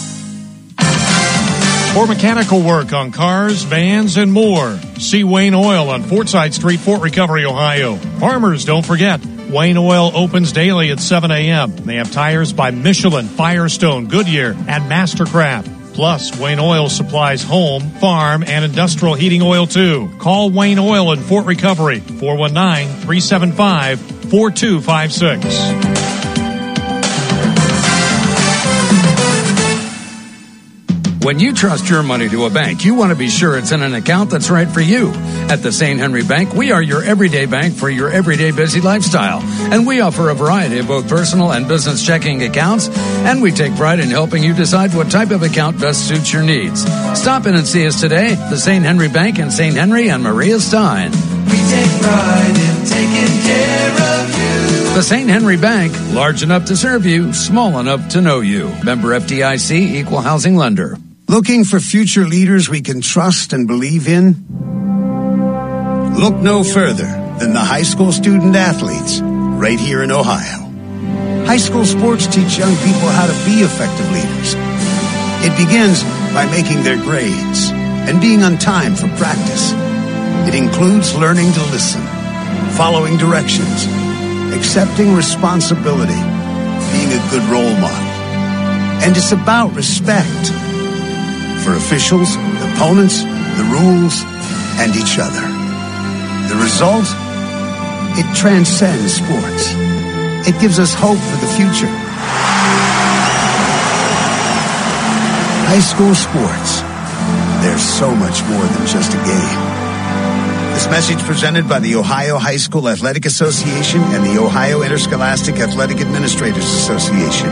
F: For mechanical work on cars, vans, and more, see Wayne Oil on Fortside Street, Fort Recovery, Ohio. Farmers, don't forget, Wayne Oil opens daily at seven a.m. They have tires by Michelin, Firestone, Goodyear, and Mastercraft. Plus, Wayne Oil supplies home, farm, and industrial heating oil, too. Call Wayne Oil in Fort Recovery, four one nine, three seven five, four two five six.
D: When you trust your money to a bank, you want to be sure it's in an account that's right for you. At the Saint Henry Bank, we are your everyday bank for your everyday busy lifestyle. And we offer a variety of both personal and business checking accounts. And we take pride in helping you decide what type of account best suits your needs. Stop in and see us today. The Saint Henry Bank in Saint Henry and Maria Stein.
E: We take pride in taking care of you.
D: The Saint Henry Bank, large enough to serve you, small enough to know you. Member F D I C, Equal Housing Lender.
P: Looking for future leaders we can trust and believe in? Look no further than the high school student athletes right here in Ohio. High school sports teach young people how to be effective leaders. It begins by making their grades and being on time for practice. It includes learning to listen, following directions, accepting responsibility, being a good role model. And it's about respect for officials, opponents, the rules, and each other. The result? It transcends sports. It gives us hope for the future. High school sports. There's so much more than just a game. This message presented by the Ohio High School Athletic Association and the Ohio Interscholastic Athletic Administrators Association.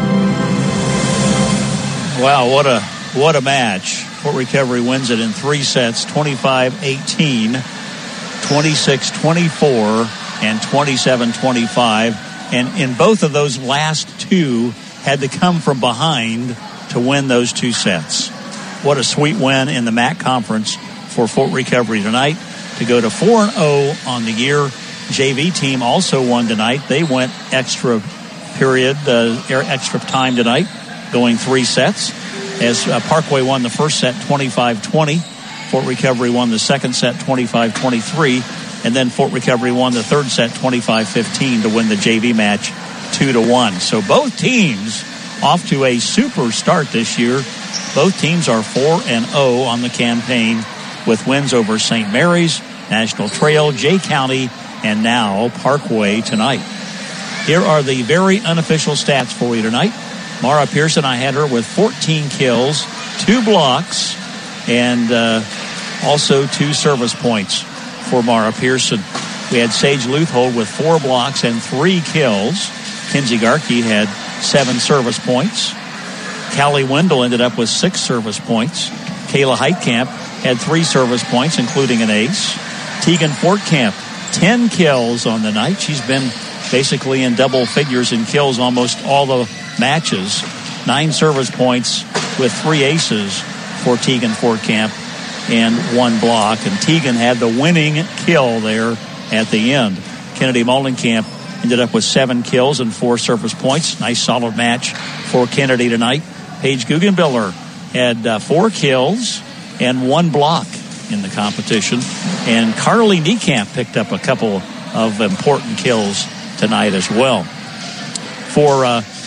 C: Wow, what a what a match. Fort Recovery wins it in three sets, twenty-five eighteen, twenty-six twenty-four, and twenty-seven twenty-five. And in both of those last two had to come from behind to win those two sets. What a sweet win in the M A C conference for Fort Recovery tonight to go to four and oh on the year. J V team also won tonight. They went extra period, uh, extra time tonight, going three sets. As uh, Parkway won the first set twenty-five twenty. Fort Recovery won the second set twenty-five twenty-three. And then Fort Recovery won the third set twenty-five fifteen to win the J V match two to one. So both teams off to a super start this year. Both teams are four and oh on the campaign with wins over Saint Mary's, National Trail, Jay County, and now Parkway tonight. Here are the very unofficial stats for you tonight. Mara Pearson, I had her with fourteen kills, two blocks, and uh, also two service points for Mara Pearson. We had Sage Luthold with four blocks and three kills. Kinsey Garkey had seven service points. Callie Wendell ended up with six service points. Kayla Heitkamp had three service points, including an ace. Tegan Fortkamp, ten kills on the night. She's been basically in double figures in kills almost all the matches. Nine service points with three aces for Tegan Fortkamp and one block. And Tegan had the winning kill there at the end. Kennedy Molenkamp ended up with seven kills and four service points. Nice solid match for Kennedy tonight. Paige Guggenbiller had uh, four kills and one block in the competition. And Carly Niekamp picked up a couple of important kills tonight as well. For uh,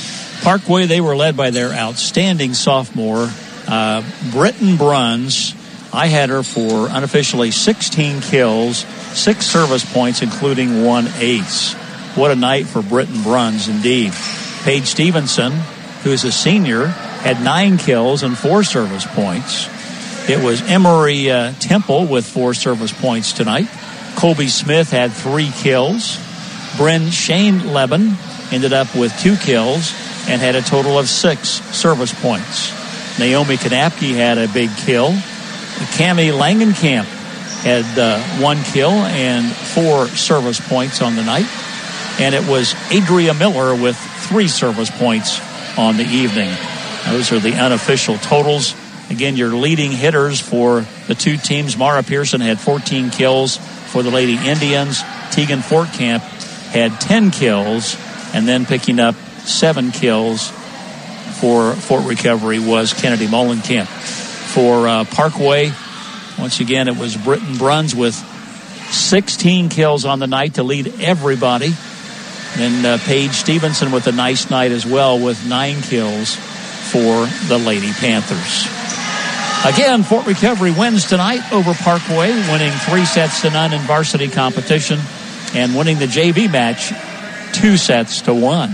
C: Parkway, they were led by their outstanding sophomore, uh, Britton Bruns. I had her for unofficially sixteen kills, six service points, including one ace. What a night for Britton Bruns, indeed. Paige Stevenson, who is a senior, had nine kills and four service points. It was Emery uh, Temple with four service points tonight. Colby Smith had three kills. Bryn Shane Leben ended up with two kills and had a total of six service points. Naomi Kanapke had a big kill. Cammie Langenkamp had uh, one kill and four service points on the night. And it was Adria Miller with three service points on the evening. Those are the unofficial totals. Again, your leading hitters for the two teams. Mara Pearson had fourteen kills for the Lady Indians. Tegan Fortcamp had ten kills, and then picking up seven kills for Fort Recovery was Kennedy Mullenkamp. For uh, Parkway, once again, it was Britton Bruns with sixteen kills on the night to lead everybody. And uh, Paige Stevenson with a nice night as well with nine kills for the Lady Panthers. Again, Fort Recovery wins tonight over Parkway, winning three sets to none in varsity competition and winning the J V match two sets to one.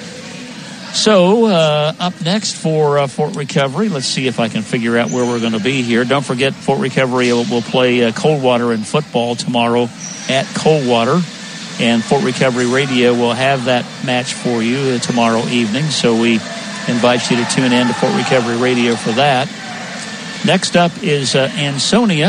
C: So, uh, up next for uh, Fort Recovery, let's see if I can figure out where we're going to be here. Don't forget, Fort Recovery will, will play uh, Coldwater in football tomorrow at Coldwater. And Fort Recovery Radio will have that match for you uh, tomorrow evening. So we invite you to tune in to Fort Recovery Radio for that. Next up is uh, Ansonia.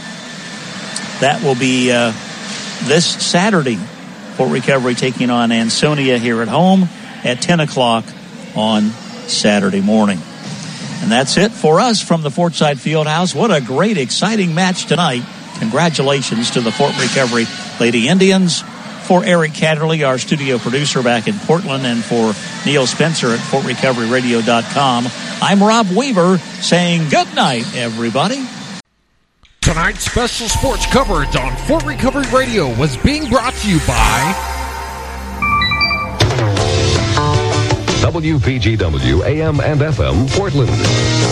C: That will be uh, this Saturday. Fort Recovery taking on Ansonia here at home at ten o'clock on Saturday morning. And that's it for us from the Fortside Fieldhouse. What a great, exciting match tonight. Congratulations to the Fort Recovery Lady Indians. For Eric Catterley, our studio producer back in Portland, and for Neil Spencer at Fort Recovery Radio dot com, I'm Rob Weaver saying good night, everybody.
A: Tonight's special sports coverage on Fort Recovery Radio was being brought to you by
B: W P G W A M and F M Portland.